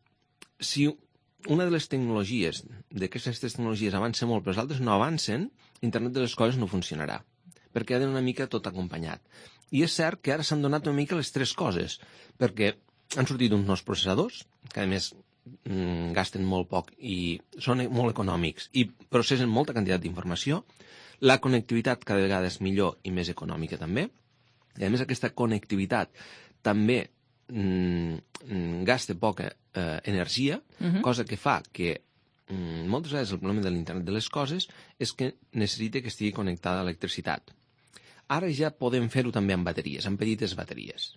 Si una de les tecnologies, d'aquestes tecnologies avança molt, però les altres no avancen, l'internet de les coses no funcionarà, perquè ha d'anar una mica tot acompanyat. I és cert que ara s'han donat una mica les tres coses, perquè han sortit uns nous processadors, que a més mm, gasten molt poc i són molt econòmics i processen molta quantitat d'informació, la connectivitat cada vegada és millor i més econòmica també, i a més aquesta connectivitat també mm, gasta poca eh, energia, uh-huh. cosa que fa que mm, moltes vegades el problema de l'internet de les coses és que necessita que estigui connectada a l'electricitat. Ara ja podem fer-ho també amb bateries, amb petites bateries.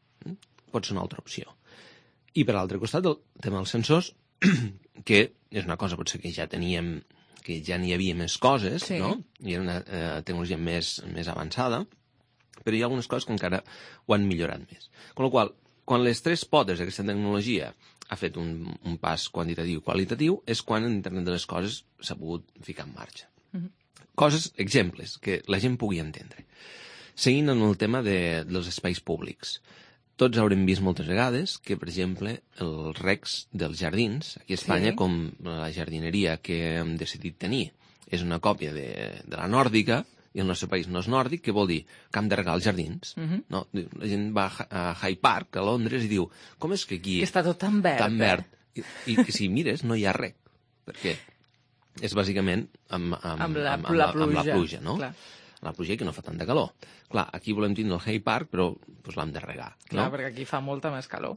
Pot ser una altra opció. I per l'altre costat, el tema dels sensors, que és una cosa potser que ja teníem, que ja n'hi havia més coses, sí. no? I era una eh, tecnologia més, més avançada, però hi ha algunes coses que encara ho han millorat més. Con la qual, quan les tres potes d'aquesta tecnologia ha fet un, un pas quantitatiu i qualitatiu, és quan l'internet de les coses s'ha pogut ficar en marxa. Uh-huh. Coses, exemples, que la gent pugui entendre. Seguint en el tema de, dels espais públics. Tots haurem vist moltes vegades que, per exemple, els recs dels jardins, aquí a Espanya, sí. com la jardineria que hem decidit tenir, és una còpia de, de la nòrdica, i el nostre país no és nòrdic, què vol dir? Camp de regar als jardins. Uh-huh. No? La gent va a Hyde Park, a Londres, i diu, com és que aquí... Que està tot tan verd. Tan verd. Eh? I, I si mires, no hi ha rec. Per què? És bàsicament amb, amb, amb, la, amb, amb, la, la, pluja. amb la pluja, no? Clar. La pluja que no fa tanta calor. Clar, aquí volem tindre el Hay Park, però pues, l'hem de regar. Clar, no? perquè aquí fa molta més calor.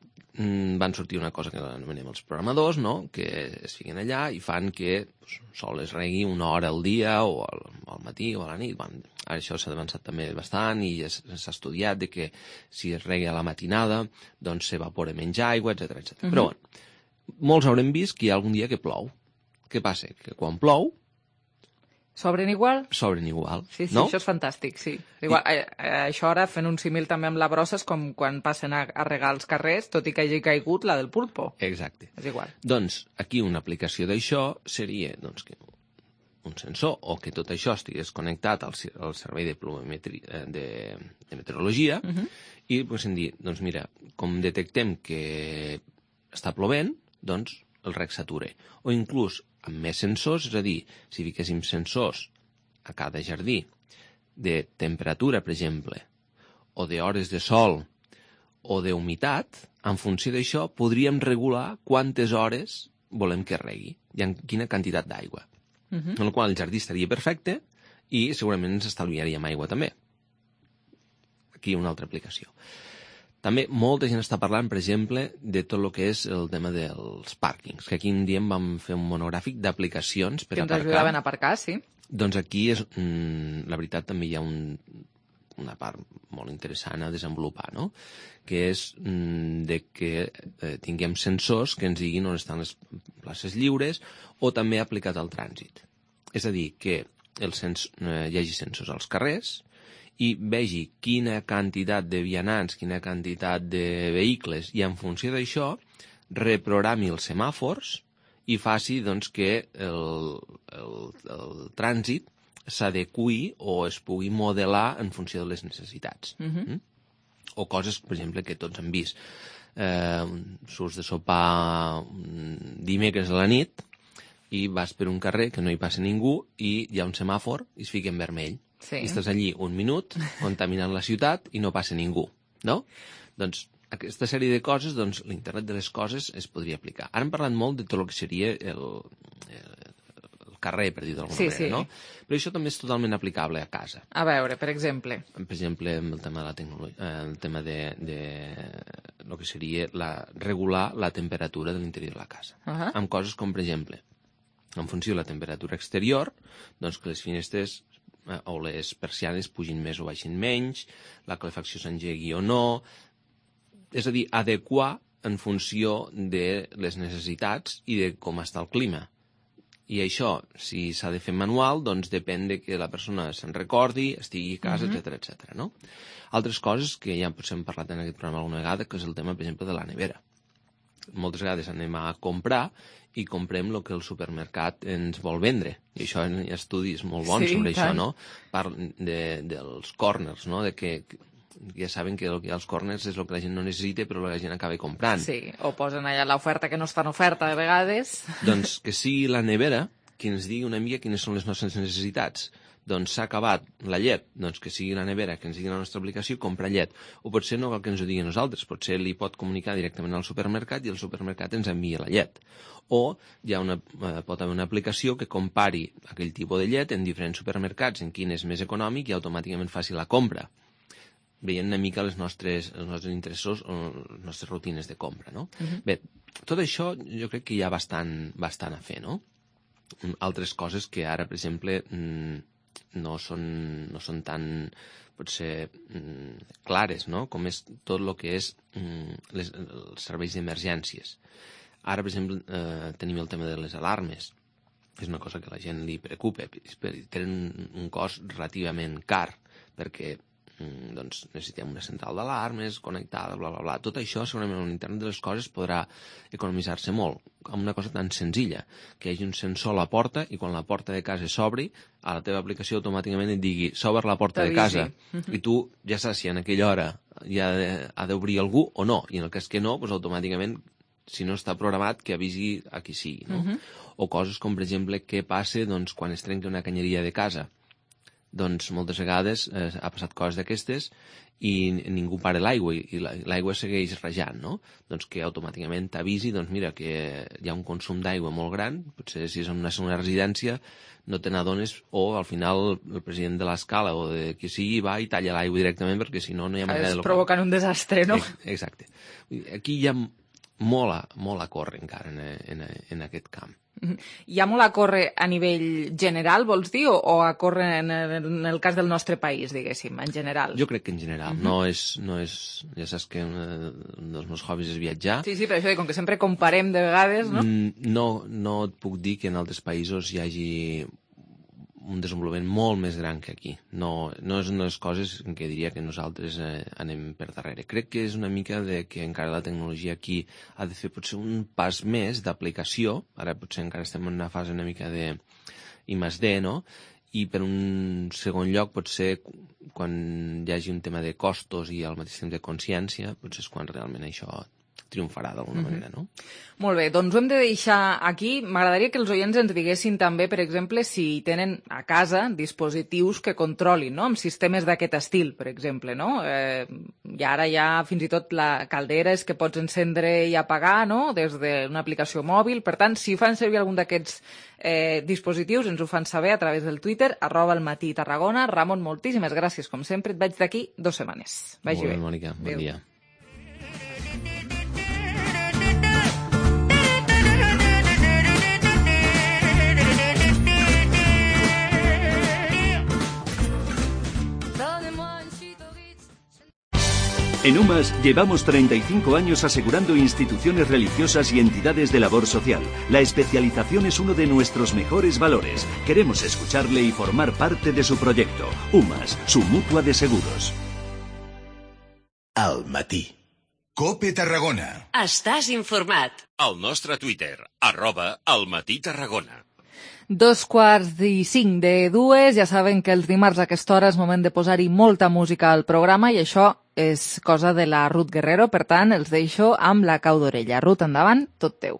Mm, van sortir una cosa que anomenem els programadors, no? Que es fiquen allà i fan que pues, sol es regui una hora al dia o al, o al matí o a la nit. Van, ara això s'ha avançat també bastant i s'ha estudiat de que si es regui a la matinada doncs s'evapora menys aigua, etcètera, etcètera. Uh-huh. Però bueno, molts haurem vist que hi ha algun dia que plou. Què passa? Que quan plou... S'obren igual? S'obren igual, sí, sí, no? Això és fantàstic, sí. Igual, I... Això ara, fent un símil també amb la brossa, és com quan passen a, a regar els carrers, tot i que hagi caigut la del pulpo. Exacte. És igual. Doncs aquí una aplicació d'això seria doncs, que un sensor o que tot això estigués connectat al, al servei de, de, de meteorologia uh-huh. i poguéssim dir, doncs mira, com detectem que està plovent, doncs el reg s'atura. O inclús amb més sensors, és a dir, si fiquéssim sensors a cada jardí de temperatura, per exemple, o d'hores de sol o d'humitat, en funció d'això podríem regular quantes hores volem que regui i en quina quantitat d'aigua. Uh-huh. En el qual el jardí estaria perfecte i segurament ens estalviaríem aigua també. Aquí una altra aplicació. També molta gent està parlant, per exemple, de tot el que és el tema dels pàrquings, que aquí un dia vam fer un monogràfic d'aplicacions per aparcar. Que ens ajudaven a aparcar, sí. Doncs aquí, és, mm, la veritat, també hi ha un, una part molt interessant a desenvolupar, no? Que és mm, de que eh, tinguem sensors que ens diguin on estan les places lliures o també aplicat al trànsit. És a dir, que el sens, eh, hi hagi sensors als carrers i vegi quina quantitat de vianants, quina quantitat de vehicles, i en funció d'això reprogrami els semàfors i faci doncs, que el, el, el trànsit s'adequi o es pugui modelar en funció de les necessitats. Uh-huh. mm? O coses, per exemple, que tots hem vist. Eh, surts de sopar dimecres a la nit i vas per un carrer que no hi passa ningú i hi ha un semàfor i es fica en vermell. Sí. I estàs allí un minut contaminant la ciutat i no passa ningú, no? Doncs aquesta sèrie de coses, doncs l'internet de les coses es podria aplicar. Ara hem parlat molt de tot el que seria el, el, el carrer, per dir d'alguna sí, manera, sí. no? Però això també és totalment aplicable a casa. A veure, per exemple. Per exemple, el tema de la tecnologia, el tema de, de el que seria la, regular la temperatura de l'interior de la casa. Uh-huh. Amb coses com, per exemple, en funció de la temperatura exterior, doncs que les finestres o les persianes pugin més o baixin menys, la calefacció s'engegui o no, és a dir, adequar en funció de les necessitats i de com està el clima. I això, si s'ha de fer manual, doncs depèn de que la persona se'n recordi, estigui a casa, uh-huh. etcètera, etcètera, no? Altres coses que ja potser hem parlat en aquest programa alguna vegada, que és el tema, per exemple, de la nevera. Moltes vegades anem a comprar i comprem el que el supermercat ens vol vendre. I això hi ha estudis molt bons sí, sobre tant. Això, no? Parlen de, dels corners, no? De que ja saben que el que hi ha als corners és el que la gent no necessita però la gent acaba comprant. Sí, o posen allà l'oferta que no està en oferta de vegades. Doncs que sigui la nevera qui ens digui una mica quines són les nostres necessitats. Doncs s'ha acabat la llet, doncs que sigui la nevera que ens digui la nostra aplicació, compra llet. O potser no cal que ens ho digui a nosaltres, potser li pot comunicar directament al supermercat i el supermercat ens envia la llet. O hi ha una, eh, pot haver una aplicació que compari aquell tipus de llet en diferents supermercats, en quin és més econòmic i automàticament faci la compra, veient una mica les nostres, els nostres interessos o les nostres rutines de compra, no? Uh-huh. Bé, tot això jo crec que hi ha bastant, bastant a fer, no? Altres coses que ara, per exemple, no són, no són tan, potser, clares, no? Com és tot el que és les, els serveis d'emergències. Ara, per exemple, eh, tenim el tema de les alarmes. És una cosa que a la gent li preocupa. Tenen un cost relativament car, perquè doncs, necessitem una central d'alarmes connectada, bla, bla, bla. Tot això, segurament, en l'internet de les coses podrà economitzar-se molt, amb una cosa tan senzilla, que hi hagi un sensor a la porta i quan la porta de casa s'obri, a la teva aplicació automàticament et digui s'obre la porta de casa, i tu ja saps si en aquella hora ja ha d'obrir algú o no, i en el cas que no, doncs automàticament, si no està programat, que avisi a qui sigui, no? Uh-huh. O coses com, per exemple, què passa doncs, quan es trenca una canyeria de casa. Doncs moltes vegades eh, ha passat coses d'aquestes i ningú para l'aigua i l'aigua segueix rajant, no? Doncs que automàticament t'avisi, doncs mira, que hi ha un consum d'aigua molt gran, potser si és en una segona residència no te n'adones o al final el president de l'escala o de qui sigui va i talla l'aigua directament perquè si no no hi ha manera de... Es provocant un desastre, no? Exacte. Aquí hi ha molt a, molt a córrer encara en, en, en aquest camp. Hi ha molt a córrer a nivell general, vols dir, o, o a córrer en, en el cas del nostre país, diguéssim, en general? Jo crec que en general. Uh-huh. No és, no és... Ja saps que un dels meus hobbies és viatjar. Sí, sí, però això, com que sempre comparem de vegades, no? No, no et puc dir que en altres països hi hagi un desenvolupament molt més gran que aquí. No, no és una de les coses en què diria que nosaltres eh, anem per darrere. Crec que és una mica de que encara la tecnologia aquí ha de fer potser un pas més d'aplicació. Ara potser encara estem en una fase una mica de I més D, no? I per un segon lloc potser quan hi hagi un tema de costos i al mateix temps de consciència, potser és quan realment això triomfarà d'alguna Mhm. manera, no? Molt bé, doncs ho hem de deixar aquí. M'agradaria que els oients ens diguessin també, per exemple, si tenen a casa dispositius que controlin, no?, amb sistemes d'aquest estil, per exemple, no? Eh, I ara hi ha fins i tot la calderes que pots encendre i apagar, no?, des d'una aplicació mòbil. Per tant, si fan servir algun d'aquests eh, dispositius, ens ho fan saber a través del Twitter, arroba el matí Tarragona. Ramon, moltíssimes gràcies, com sempre. Et veig d'aquí dues setmanes. Vagi Molt bé. bé, Mònica. Bon Adéu. dia. En UMAS llevamos treinta y cinco años asegurando instituciones religiosas y entidades de labor social. La especialización es uno de nuestros mejores valores. Queremos escucharle y formar parte de su proyecto. UMAS, su mutua de seguros. Al matí. Cope Tarragona. Estàs informat. Al nostre Twitter, arroba al matí Tarragona. Dos quarts i cinc de dues. Ja saben que els dimarts a aquesta hora és moment de posar-hi molta música al programa i això és cosa de la Ruth Guerrero. Per tant, els deixo amb la cau d'orella. Ruth, endavant, tot teu.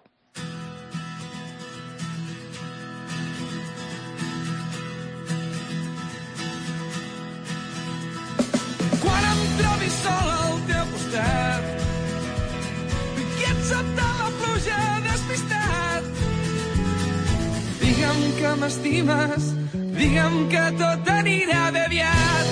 Quan em trobis sol al teu costat i et sobta la pluja despistat, digue'm que m'estimes, digue'm que tot anirà bé aviat.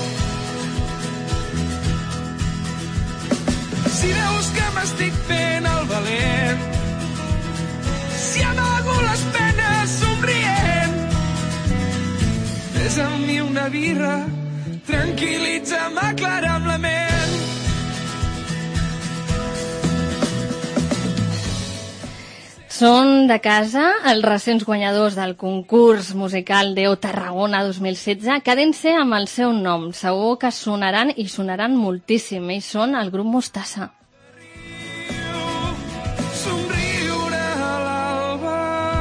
Si veus que m'estic fent el valent, si amago les penes somrient, fes amb mi una birra, tranquil·litza'm, aclara'm la ment. Són de casa els recents guanyadors del concurs musical Déu Tarragona dos mil setze, quedant-se amb el seu nom. Segur que sonaran i sonaran moltíssim. Ells són el grup Mostassa. Somriure a l'alba.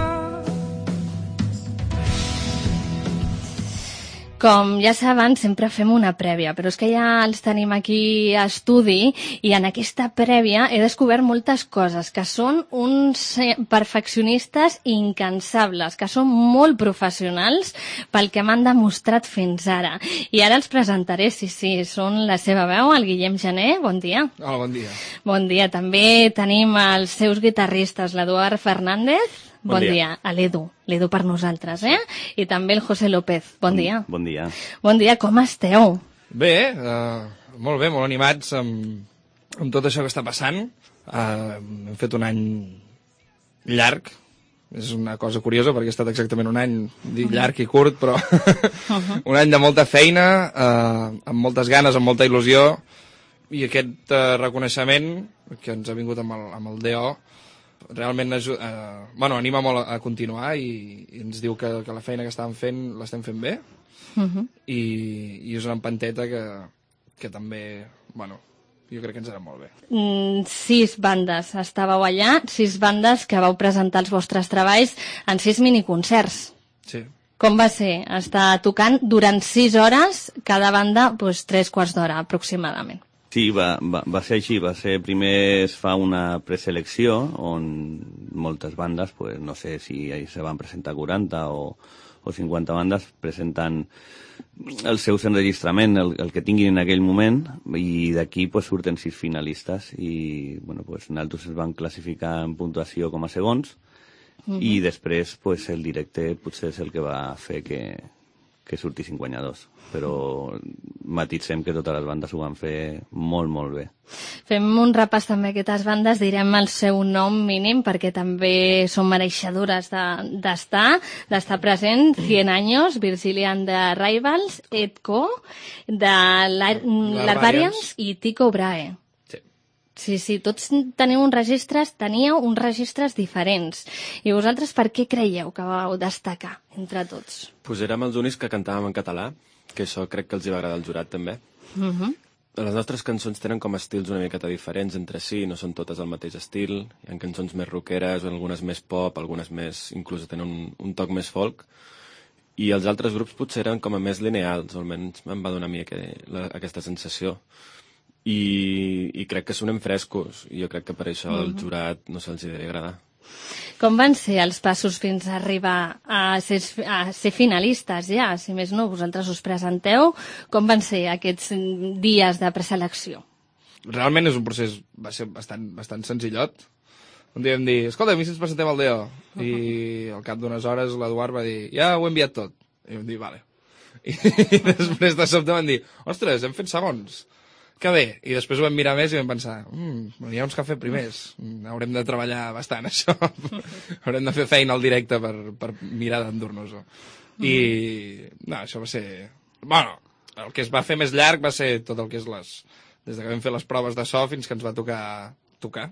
Com ja saben, sempre fem una prèvia, però és que ja els tenim aquí a estudi i en aquesta prèvia he descobert moltes coses, que són uns perfeccionistes incansables, que són molt professionals pel que m'han demostrat fins ara. I ara els presentaré, sí, sí, són la seva veu, el Guillem Jané, bon dia. Hola, bon dia. Bon dia. També tenim els seus guitarristes, l'Eduard Fernández. Bon, bon dia. dia. A l'Edu, l'Edu per nosaltres, eh? I també el José López. Bon, bon dia. Bon dia. Bon dia, com esteu? Bé, uh, molt bé, molt animats amb, amb tot això que està passant. Uh, hem fet un any llarg. És una cosa curiosa perquè ha estat exactament un any, dic llarg i curt, però uh-huh. un any de molta feina, uh, amb moltes ganes, amb molta il·lusió, i aquest uh, reconeixement que ens ha vingut amb el, amb el D O realment eh, bueno, anima molt a, a continuar i, i ens diu que, que la feina que estàvem fent l'estem fent bé uh-huh. i, i és una empanteta que, que també, bueno, jo crec que ens anirà molt bé. Mm, sis bandes estàveu allà, sis bandes que vau presentar els vostres treballs en sis miniconcerts. Sí. Com va ser estar tocant durant sis hores, cada banda doncs, tres quarts d'hora aproximadament? Sí, va, va, va ser així. Va ser, primer es fa una preselecció on moltes bandes, pues, no sé si se van presentar quaranta o, o cinquanta bandes, presenten el seu enregistrament, el, el que tinguin en aquell moment, i d'aquí pues, surten sis finalistes i bueno, pues, nosaltres es van classificar en puntuació com a segons uh-huh. i després pues, el directe potser és el que va fer que, que sortissin guanyadors. Però matitzem que totes les bandes ho van fer molt, molt bé. Fem un repàs també a aquestes bandes, direm el seu nom mínim perquè també són mereixedores d'estar, de, d'estar present. cien años, Virgilian de Rivals, Edco, de L'Arbarians i Tycho Brahe. Sí, sí, tots teniu uns registres, teníeu uns registres diferents. I vosaltres per què creieu que vau destacar entre tots? Pues érem els únics que cantàvem en català, que això crec que els hi va agradar al jurat també. Uh-huh. Les nostres cançons tenen com estils una miqueta diferents entre si, no són totes el mateix estil. Hi ha cançons més rockeres, algunes més pop, algunes més, inclús tenen un, un toc més folk. I els altres grups potser eren com a més lineals, o almenys em va donar a mi aqu la, aquesta sensació. i, i crec que sonem frescos, i jo crec que per això al Mhm. jurat no se'ls devia agradar. Com van ser els passos fins a arribar a ser, a ser finalistes ja? Si més no, vosaltres us presenteu. Com van ser aquests dies de preselecció? Realment és un procés, va ser bastant, bastant senzillot. Un dia vam dir, escolta, a mi si ens presentem al D E O. I al cap d'unes hores l'Eduard va dir, ja ho he enviat tot. I vam dir, vale. I, i després de sobte vam dir, ostres, hem fet segons. Que bé. I després ho vam mirar més i vam pensar, mmm, hi ha uns que fer primers. Haurem de treballar bastant, això. Haurem de fer feina al directe per, per mirar d'endur-nos-ho. I, no, això va ser... Bueno, el que es va fer més llarg va ser tot el que és les... Des que vam fer les proves de so fins que ens va tocar tocar.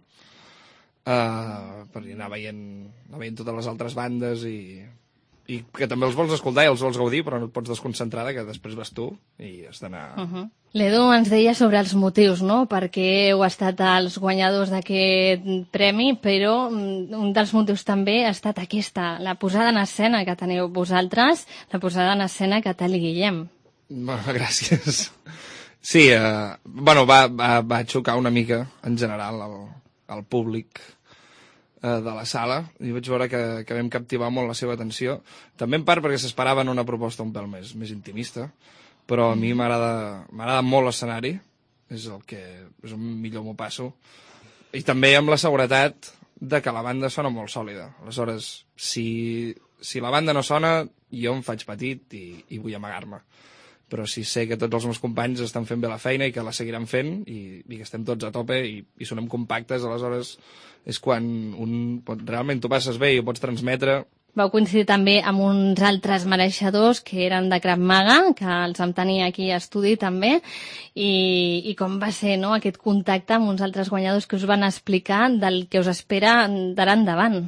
Uh, per anar veient, anar veient totes les altres bandes i, i que també els vols escoltar i els vols gaudir, però no et pots desconcentrar que després vas tu i has d'anar... Uh -huh. L'Edu ens deia sobre els motius, no?, perquè heu estat els guanyadors d'aquest premi, però un dels motius també ha estat aquesta, la posada en escena que teniu vosaltres, la posada en escena que té el Guillem. Bueno, gràcies. Sí, eh, bueno, va, va, va xocar una mica, en general, al, al públic eh, de la sala, i vaig veure que, que vam captivar molt la seva atenció, també en part perquè s'esperaven una proposta un pèl més, més intimista, però a mi m'agrada m'agrada molt l'escenari, és el que és el millor m'ho passo, i també amb la seguretat de que la banda sona molt sòlida. Aleshores, si, si la banda no sona, jo em faig petit i, i vull amagar-me. Però si sé que tots els meus companys estan fent bé la feina i que la seguiran fent i, i que estem tots a tope i, i sonem compactes, aleshores és quan un pot, realment tu passes bé i ho pots transmetre. Vau coincidir també amb uns altres mereixedors que eren de Krav Maga, que els vam tenir aquí a estudi també, i, i com va ser, no?, aquest contacte amb uns altres guanyadors que us van explicar del que us espera d'ara endavant.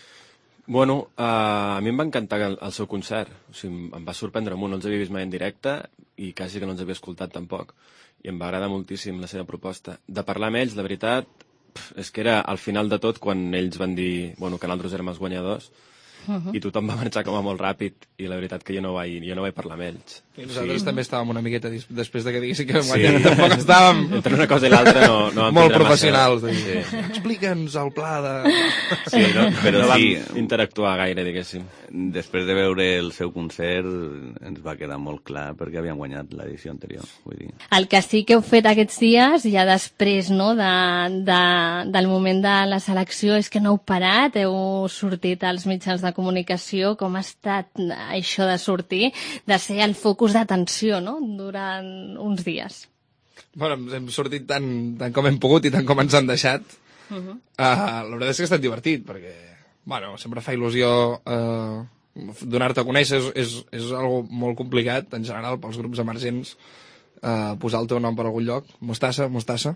Bueno, uh, a mi em va encantar el, el seu concert. O sigui, em va sorprendre molt, no els havia vist mai en directe i quasi que no els havia escoltat tampoc. I em va agradar moltíssim la seva proposta. De parlar amb ells, de veritat, pf, és que era al final de tot quan ells van dir, bueno, que nosaltres érem els guanyadors, uh-huh. i tothom va marxar com a molt ràpid, i la veritat que jo no vaig, jo no vaig parlar amb ells. I nosaltres sí. també estàvem una miqueta després de que diguessin que vam sí. guanyar, tampoc estàvem... Entre una cosa i l'altra no, no vam molt professionals. Massa... Sí. Explica'ns el pla de... Sí, no, però no sí. vam interactuar gaire, diguéssim. Després de veure el seu concert ens va quedar molt clar perquè havien guanyat l'edició anterior. Vull dir. El que sí que heu fet aquests dies, ja després, no, de, de, del moment de la selecció, és que no heu parat, heu sortit als mitjans de comunicació. Com ha estat això de sortir, de ser el focus d'atenció, no?, durant uns dies? Bueno, hem sortit tant, tant com hem pogut i tant com ens han deixat. Uh-huh. Uh, la veritat és que ha estat divertit, perquè, bueno, sempre fa il·lusió uh, donar-te a conèixer, és, és, és algo molt complicat, en general, pels grups emergents, uh, posar el teu nom per algun lloc. Mostassa, Mostassa.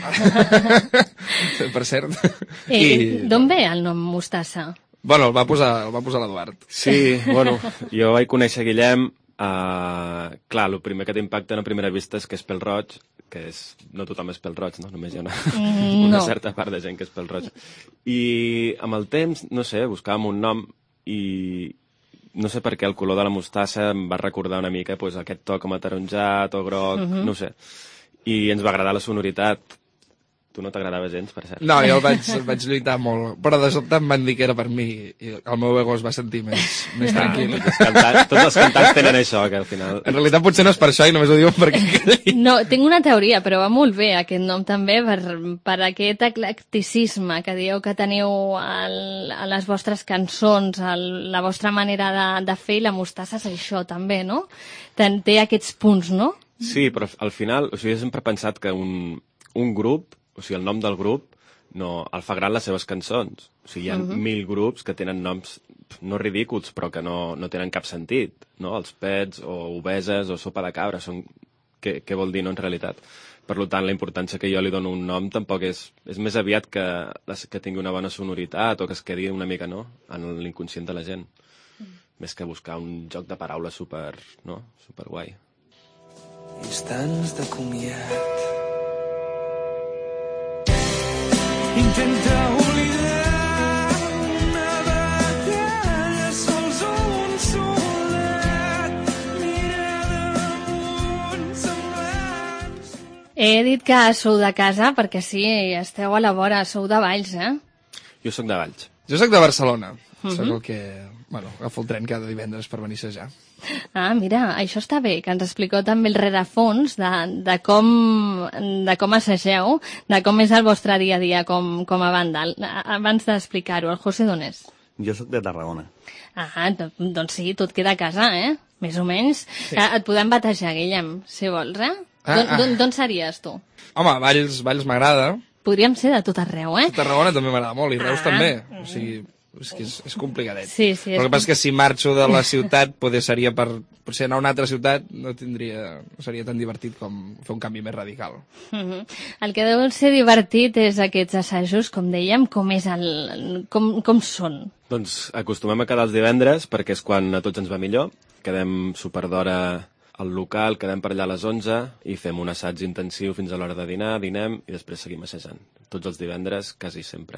Per cert. Eh, I... D'on ve el nom Mostassa? Bueno, el va posar, el va posar l'Eduard. Sí, bueno, jo vaig conèixer Guillem, uh, clar, el primer que t'impacta a primera vista és que és pèl-roig, que és, no tothom és pèl-roig, no? Només hi ha una, mm, una no. certa part de gent que és pèl-roig. I amb el temps, no sé, buscàvem un nom i no sé per què el color de la mostassa em va recordar una mica pues, aquest to com ataronjat o groc, uh-huh. no sé. I ens va agradar la sonoritat. Tu no t'agradava gens, per cert? No, jo el vaig, vaig lluitar molt, però de sobte em van dir que era per mi i el meu ego es va sentir més, més ah, tranquil. Els cantants, tots els cantants tenen això, que al final... En realitat potser no és per això i només ho diuen perquè... No, tinc una teoria, però va molt bé aquest nom també per, per aquest eclecticisme que dieu que teniu el, a les vostres cançons, el, la vostra manera de, de fer, i la mostassa és això també, no? Ten, té aquests punts, no? Sí, però al final, o sigui, jo sempre he pensat que un, un grup, o sigui, el nom del grup, no, el fa gran les seves cançons. O sigui, hi ha uh-huh. mil grups que tenen noms no ridículs, però que no, no tenen cap sentit, no? Els Pets, o Obeses, o Sopa de Cabra, són... Què, què vol dir, no, en realitat? Per tant, la importància que jo li dono un nom tampoc és... És més aviat que, que tingui una bona sonoritat o que es quedi una mica, no?, en l'inconscient de la gent. Mm. Més que buscar un joc de paraules super, no?, super guai. Instants de comiat. Intenta oblidar una batalla sols o un soldat, mira damunt semblants. He dit que sou de casa perquè sí, esteu a la vora, sou de Valls, eh? Jo sóc de Valls. Jo sóc de Barcelona. Uh -huh. Sóc el que... Bueno, agafo el tren cada divendres per venir a assajar. Ah, mira, això està bé, que ens expliqueu també el rerefons de, de, com, de com assageu, de com és el vostre dia a dia com, com a banda. Abans d'explicar-ho, el José d'on és? Jo sóc de Tarragona. Ah, doncs sí, tot queda a casa, eh? Més o menys. Sí. Et podem batejar, Guillem, si vols, eh? Ah, ah. D'on series, tu? Home, Valls, Valls m'agrada. Podríem ser de tot arreu, eh? Tarragona també m'agrada molt, i Reus ah. també. O sigui, és que és, és complicadet. Sí, sí. El que passa és que si marxo de la ciutat, potser seria per... Potser anar a una altra ciutat no tindria... no seria tan divertit com fer un canvi més radical. Uh -huh. El que deu ser divertit és aquests assajos, com dèiem, com és el... com, com són? Doncs acostumem a quedar els divendres, perquè és quan a tots ens va millor. Quedem super d'hora al local, quedem per allà a les onze i fem un assaig intensiu fins a l'hora de dinar, dinem i després seguim assajant. Tots els divendres, quasi sempre.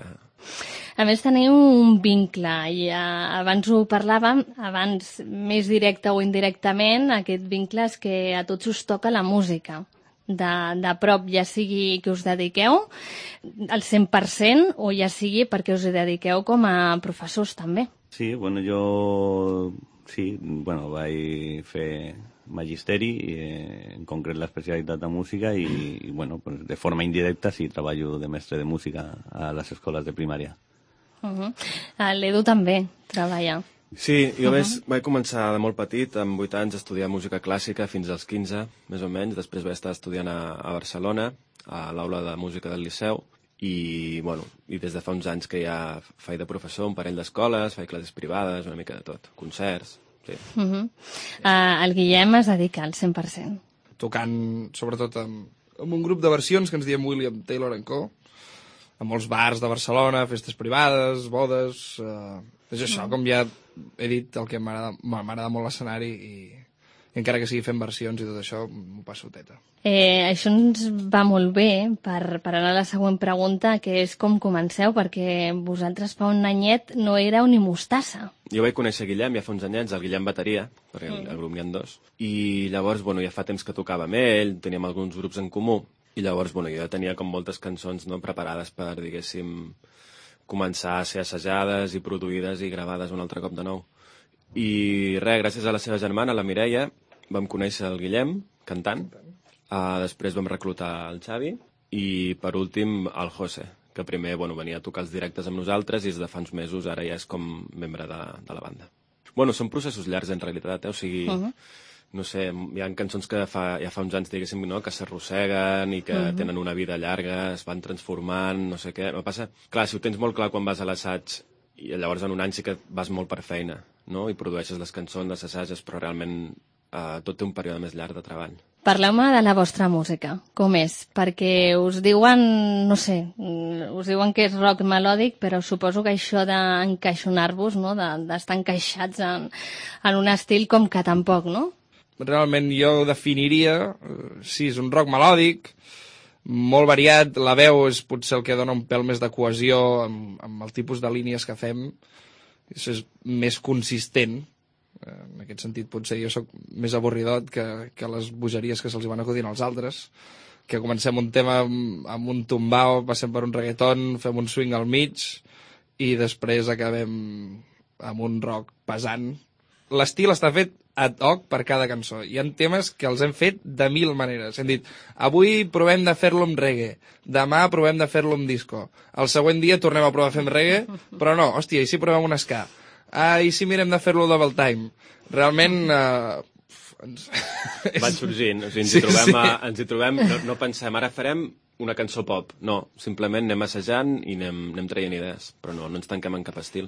A més, teniu un vincle, i eh, abans ho parlàvem, abans més directe o indirectament, aquest vincle és que a tots us toca la música. De, de prop, ja sigui que us dediqueu al cent per cent o ja sigui perquè us hi dediqueu com a professors també. Sí, bueno, jo sí, bueno, vaig fer magisteri, i, eh, en concret l'especialitat de música, i, i bueno, pues de forma indirecta sí treballo de mestre de música a les escoles de primària. Uh -huh. L'Edu també treballa. Sí, jo uh -huh. vaig començar de molt petit, amb vuit anys, a estudiar música clàssica fins als quinze, més o menys. Després vaig estar estudiant a, a Barcelona, a l'aula de música del Liceu, i, bueno, i des de fa uns anys que ja faig de professor un parell d'escoles, faig classes privades, una mica de tot, concerts... Sí. Uh -huh. uh, el Guillem es dedica al cent per cent. Tocant, sobretot, amb, amb un grup de versions que ens diem William Taylor and Co., a molts bars de Barcelona, festes privades, bodes... Uh, és això, com ja he dit, el que m'agrada m'agrada molt l'escenari, i, i encara que sigui fent versions i tot això, m'ho passo teta. Eh, això ens va molt bé per, per anar a la següent pregunta, que és com comenceu, perquè vosaltres fa un anyet no éreu ni mostassa. Jo vaig conèixer Guillem ja fa uns anyets, el Guillem bateria, perquè mm. al grup n'hi ha dos, i llavors, bueno, ja fa temps que tocava amb ell, teníem alguns grups en comú, i llavors, bueno, jo ja tenia com moltes cançons, no, preparades per, diguéssim, començar a ser assajades i produïdes i gravades un altre cop de nou. I res, gràcies a la seva germana, la Mireia, vam conèixer el Guillem, cantant, uh, després vam reclutar el Xavi, i per últim el José, que primer, bueno, venia a tocar els directes amb nosaltres i des de fa uns mesos ara ja és com membre de, de la banda. Bueno, són processos llargs en realitat, eh? O sigui, uh -huh. no sé, hi ha cançons que fa, ja fa uns anys, diguéssim, no? que s'arrosseguen i que uh -huh. tenen una vida llarga, es van transformant, no sé què. El que passa, clar, si ho tens molt clar quan vas a l'assaig, i llavors en un any sí que vas molt per feina, no? I produeixes les cançons, les assages, però realment eh, tot té un període més llarg de treball. Parleu-me de la vostra música, com és? Perquè us diuen, no sé, us diuen que és rock melòdic, però suposo que això d'encaixonar-vos, no? d'estar encaixats en, en un estil com que tampoc, no? Realment jo ho definiria, sí, és un rock melòdic, molt variat, la veu és potser el que dona un pèl més de cohesió amb, amb el tipus de línies que fem, això és més consistent. En aquest sentit, potser jo sóc més avorridot que, que les bogeries que se'ls van acudint als altres, que comencem un tema amb, amb un tumbao, passem per un reggaeton, fem un swing al mig i després acabem amb un rock pesant. L'estil està fet ad hoc per cada cançó. Hi ha temes que els hem fet de mil maneres. Hem dit, avui provem de fer-lo amb reggae, demà provem de fer-lo amb disco, el següent dia tornem a provar a fer amb reggae, però no, hòstia, i si provem un ska? Ah, i si mirem de fer-lo double time? Realment... Uh, ens... Van sorgint, o sigui, ens, sí, hi trobem, sí. a, ens hi trobem, no, no pensem, ara farem una cançó pop. No, simplement anem assajant i anem, anem traient idees, però no, no ens tanquem en cap estil.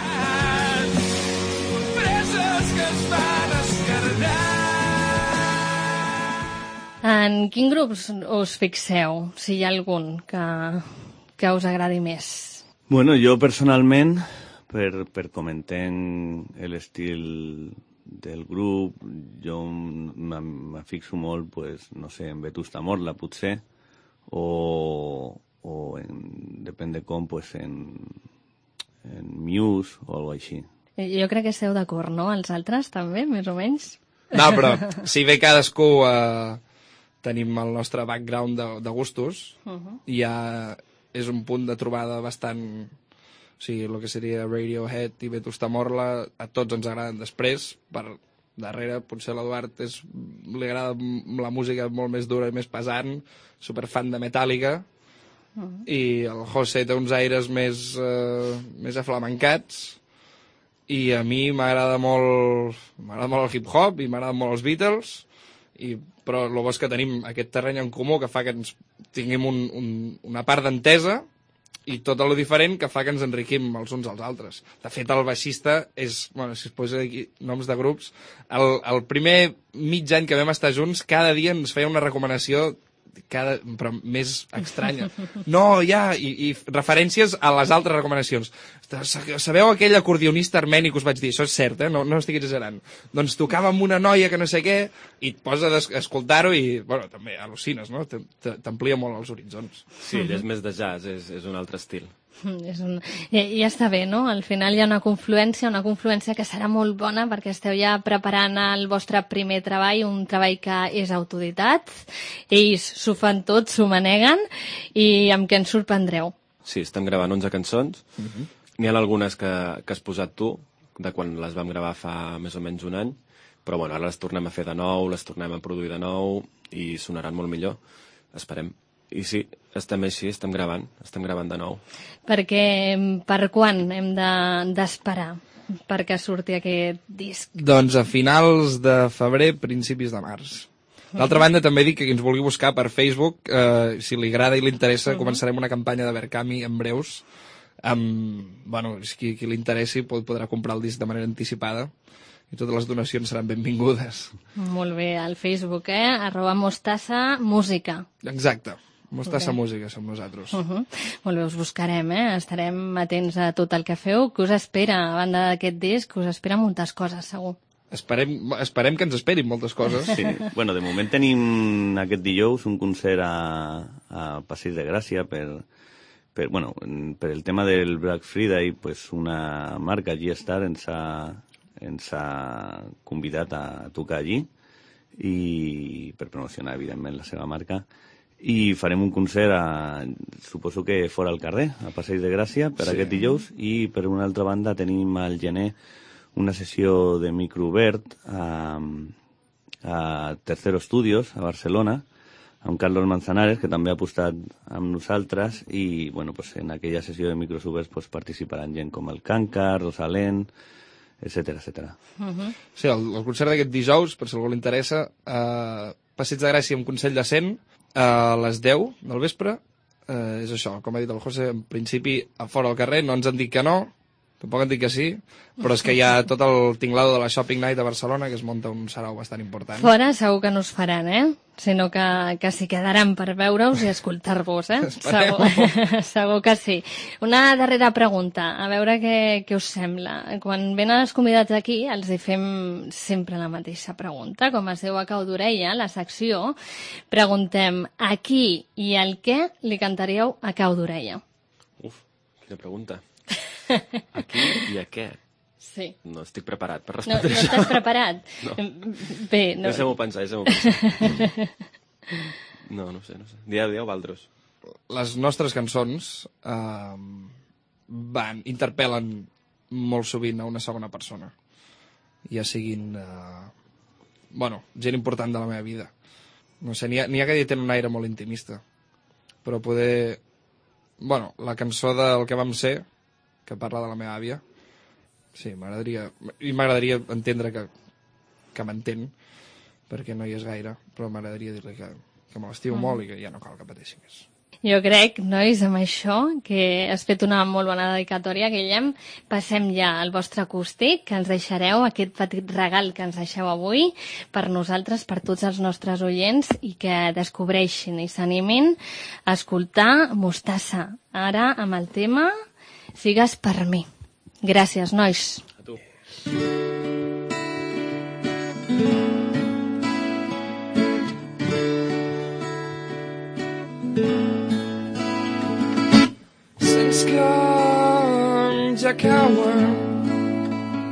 En quin grups us fixeu, si hi ha algun que, que us agradi més? Bueno, jo personalment, per, per com entenc l'estil del grup, jo me fixo molt, pues, no sé, en Vetusta Morla, potser, o, o en, depèn de com, pues, en, en Muse o alguna cosa així. Jo crec que esteu d'acord, no? Els altres també, més o menys? No, però si ve cadascú a, tenim el nostre background de, de gustos, Uh-huh. i ja és un punt de trobada bastant... O sigui, el que seria Radiohead i Vetusta Morla, a tots ens agraden. Després, per darrere, potser l'Eduard és, li agrada la música molt més dura i més pesant, superfan de Metallica, Uh-huh. i el José té uns aires més, eh, més aflamencats, i a mi m'agrada molt m'agrada molt el hip-hop i m'agraden molt els Beatles, i, però el bo és que tenim aquest terreny en comú que fa que ens tinguem un, un, una part d'entesa i tot el diferent que fa que ens enriquim els uns als altres. De fet, el baixista és, bueno, si es posa aquí noms de grups, el, el primer mig any que vam estar junts, cada dia ens feia una recomanació cada, però més estranya. No, ja, i, i referències a les altres recomanacions. Sabeu aquell acordionista armeni que us vaig dir? Això és cert, eh? No, no estic exagerant. Doncs tocava amb una noia que no sé què, i et posa a escoltar-ho i, bueno, també al·lucines, no? T'amplia molt els horitzons. Sí, ell és més de jazz, és, és un altre estil. És un... I, ja està bé, no? Al final hi ha una confluència, una confluència que serà molt bona perquè esteu ja preparant el vostre primer treball, un treball que és autodidat. Ells s'ho fan tot, s'ho maneguen, i amb què ens sorprendreu? Sí, estem gravant onze cançons. Mhm. N'hi ha algunes que, que has posat tu, de quan les vam gravar fa més o menys un any, però bueno, ara les tornem a fer de nou, les tornem a produir de nou i sonaran molt millor, esperem. I sí, estem així, estem gravant, estem gravant de nou. Perquè per quan hem d'esperar de, perquè surti aquest disc? Doncs a finals de febrer, principis de març. D'altra banda, també dic que qui ens vulgui buscar per Facebook, eh, si li agrada i li interessa, uh-huh. començarem una campanya de Verkami en breus. Amb, bueno, qui, qui li interessi pot, podrà comprar el disc de manera anticipada i totes les donacions seran benvingudes. Molt bé, al Facebook, eh? Arroba Mostassa Música. Exacte. Mostassa Música som nosaltres. Uh -huh. Molt bé, us buscarem, eh? Estarem atents a tot el que feu. Què us espera, a banda d'aquest disc? Us espera moltes coses, segur. Esperem, esperem que ens esperin moltes coses. Sí. Bueno, de moment tenim aquest dijous un concert a, a Passeig de Gràcia per, per, bueno, per el tema del Black Friday, pues una marca, G-Star, ens ha, ens ha convidat a tocar allí i per promocionar, evidentment, la seva marca. I farem un concert, a, suposo que fora al carrer, a Passeig de Gràcia, per sí. aquest dijous, i per una altra banda tenim al gener una sessió de micro obert a, a Tercero Studios, a Barcelona, amb Carlos Manzanares, que també ha apostat amb nosaltres, i bueno, pues, en aquella sessió de micros oberts pues, participaran gent com el Canca, Rosalén, etcètera, etcètera. Uh-huh. Sí, el, el concert d'aquest dijous, per si algú li interessa, eh, Passeig de Gràcia amb Consell de Cent, a les deu del vespre, eh, és això, com ha dit el José, en principi a fora al carrer, no ens han dit que no, tampoc han dit que sí, però és que hi ha tot el tinglado de la Shopping Night a Barcelona, que es munta un sarau bastant important. Fora segur que no us faran, eh? Sinó que, que s'hi quedaran per veure-us i escoltar-vos, eh? Segur, segur que sí. Una darrera pregunta, a veure què, què us sembla. Quan venen els convidats aquí, els hi fem sempre la mateixa pregunta. Com es diu a cau d'orella, la secció, preguntem a qui i al què li cantaríeu a cau d'orella. Uf, quina pregunta. A qui i a què? Sí. No estic preparat per No, respondre no això. estàs preparat? No. Bé, no. Deixem-ho pensar, deixem-ho pensar. No, no sé, no sé. Dieu, dieu, Valdros. Les nostres cançons eh, van, interpel·len molt sovint a una segona persona. Ja siguin, eh, bueno, gent important de la meva vida. No sé, n'hi ha, n'hi ha que tenen un aire molt intimista. Però poder... Bueno, la cançó del que vam ser, que parla de la meva àvia, sí, m'agradaria... I m'agradaria entendre que, que m'entén, perquè no hi és gaire, però m'agradaria dir-li que, que me l'estimo mm. molt i que ja no cal que pateixi més. Jo crec, nois, amb això, que has fet una molt bona dedicatòria, Guillem. Passem ja al vostre acústic, que ens deixareu aquest petit regal que ens deixeu avui per nosaltres, per tots els nostres oients, i que descobreixin i s'animin a escoltar Mostassa. Ara, amb el tema Sigues per mi. Gràcies, nois. A tu. Sents com ja cauen,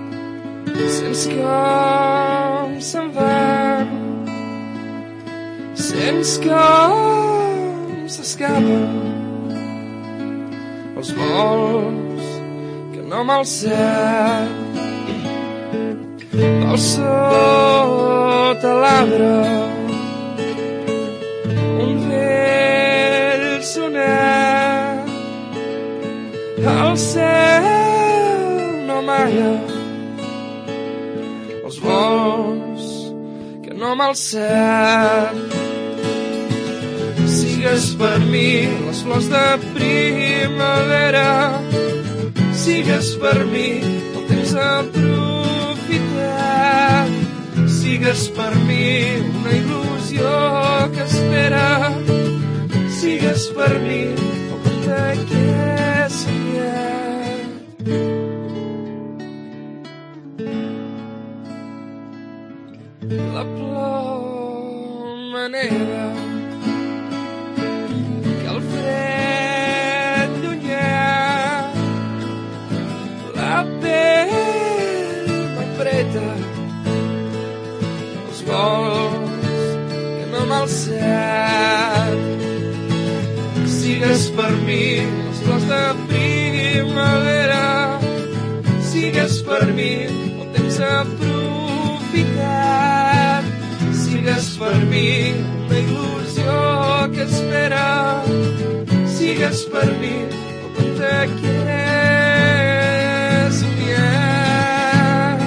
sents com se'n van, sents com s'escapa els vols que no m'alcem del sota l'arbre un vell sonet el cel no amaga els vols que no m'alcem. Sigues per mi les flors de primavera, sigues per mi el temps aprofitat, sigues per mi una il·lusió que espera, sigues per mi el conte que he somiat. La ploma negra que el fred llunyà la pell m'apreta els vols que no m'alcem. Sigues per mi les flors de primavera, sigues per mi el temps aprofitat, sigues per mi una il·lusió que espera, sigues per mi el conte que he somiat.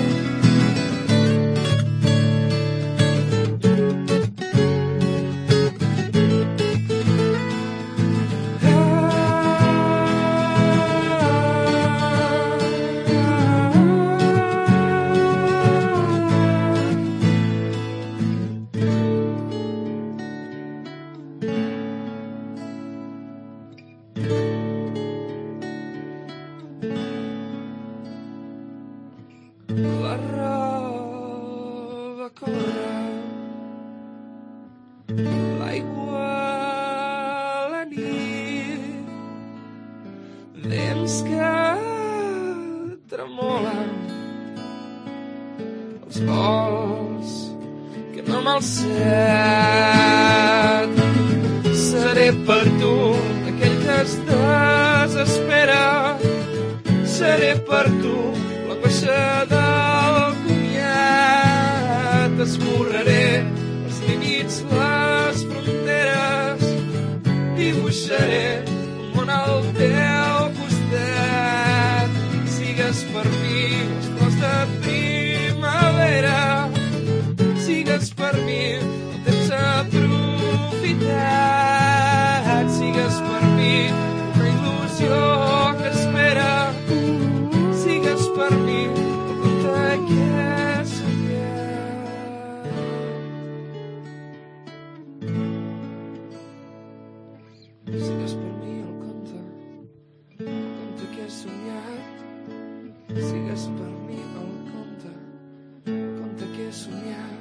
La roba corre, l'aigua a la nit, vents que tremolen, els vols que no m'alcem. Seré per tu aquell que es desespera, seré per tu l'angoixa del comiat, esborraré els límits, les fronteres, dibuixaré un món al teu costat. Sigues per mi les flors de primavera, sigues per mi el temps aprofitat, sigues per mi una il·lusió que espera, sigues per mi el conte que he somiat. Sigues per mi el conte, el conte que he somiat, sigues per mi el conte, el conte que he somiat.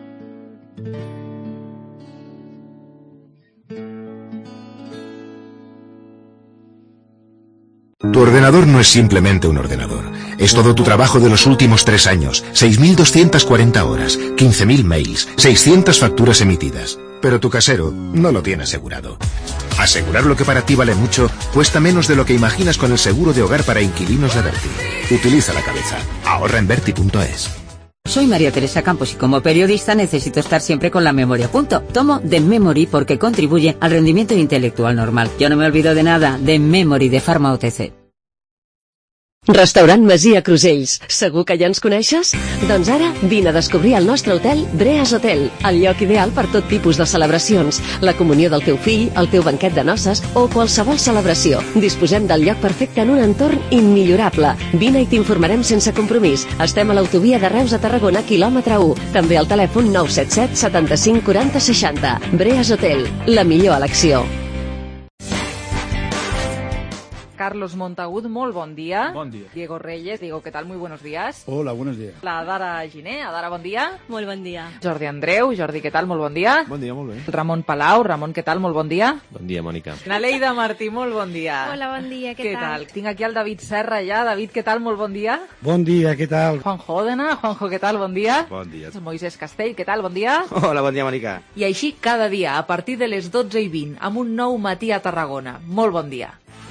Tu ordenador no es simplemente un ordenador. Es todo tu trabajo de los últimos tres años, seis mil doscientas cuarenta horas, quince mil mails, seiscientas facturas emitidas. Pero tu casero no lo tiene asegurado. Asegurar lo que para ti vale mucho cuesta menos de lo que imaginas con el seguro de hogar para inquilinos de Verti. Utiliza la cabeza. Ahorra en verti punto es. Soy María Teresa Campos y como periodista necesito estar siempre con la memoria a punto. Tomo The Memory porque contribuye al rendimiento intelectual normal. Yo no me olvido de nada. The Memory de Pharma O T C. Restaurant Masia Crusells. Segur que ja ens coneixes? Doncs ara vine a descobrir el nostre hotel Breas Hotel, el lloc ideal per tot tipus de celebracions, la comunió del teu fill, el teu banquet de noces o qualsevol celebració. Disposem del lloc perfecte en un entorn immillorable. Vine i t'informarem sense compromís. Estem a l'autovia de Reus a Tarragona, quilòmetre u. També al telèfon nou set set setanta-cinc quaranta seixanta. Breas Hotel, la millor elecció. Carlos Montagut, molt bon dia. Bon dia. Diego Reyes, Diego, ¿qué tal? Muy buenos días. Hola, buenos días. La Dara Giné, Adara, bon dia. Molt bon dia. Jordi Andreu, Jordi, què tal? Molt bon dia. Bon dia, molt bé. Ramon Palau, Ramon, què tal? Molt bon dia. Bon dia, Mònica. Naleida Martí, molt bon dia. Hola, bon dia, què, Què tal? Tinc aquí el David Serra ja. David, què tal? Molt bon dia. Bon dia, què tal? Juanjo Òdena, Juanjo, què tal? Bon dia. Bon dia. Moisés Castell, què tal? Bon dia. Hola, bon dia, Mònica. I així cada dia, a partir de les dotze i vint, amb un nou matí a Tarragona. Molt bon dia.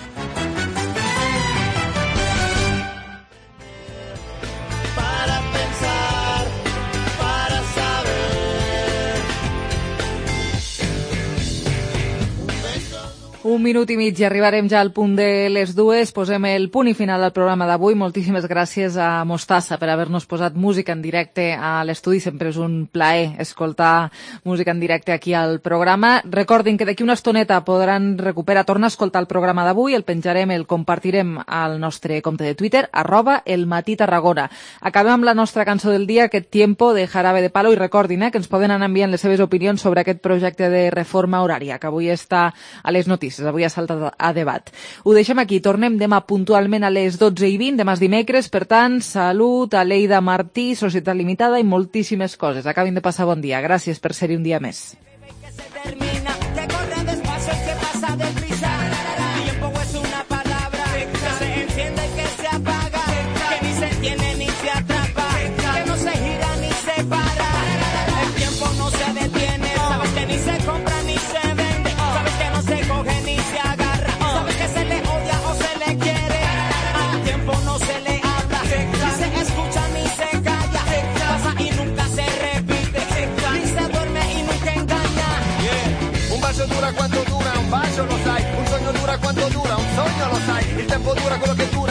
Para pensar, para saber. Un minut i mig i arribarem ja al punt de les dues. Posem el punt i final al programa d'avui. Moltíssimes gràcies a Mostassa per haver-nos posat música en directe a l'estudi. Sempre és un plaer escoltar música en directe aquí al programa. Recordin que d'aquí una estoneta podran recuperar, tornar a escoltar el programa d'avui. El penjarem, el compartirem al nostre compte de Twitter, arroba el matí Tarragona. Acabem amb la nostra cançó del dia, aquest Tiempo de Jarabe de Palo, i recordin eh, que ens poden anar enviant les seves opinions sobre aquest projecte de reforma horària, que avui està a les notícies. Avui ha saltat a debat. Ho deixem aquí, tornem demà puntualment a les dotze i vint, demà és dimecres, per tant, salut, Aleida Martí, Societat Limitada i moltíssimes coses. Acabin de passar bon dia. Gràcies per ser-hi un dia més. Que corre despacio, que pasa deprisa. Tiempo es una palabra que se enciende y que se apaga, que ni se tiene ni se atrapa, que no se gira ni se para. El tiempo no se detiene, sabes que ni se compra ni se vende, sabes que no se coge ni se agarra, sabes que se le odia o se le quiere. Al tiempo no se le habla, ni se escucha ni se calla, pasa y nunca se repite, ni se duerme y nunca engaña. Un vaso dura cuánto dura, un vaso los hay. Un sueño dura cuánto dura, un sueño los hay. El tiempo dura con lo que tú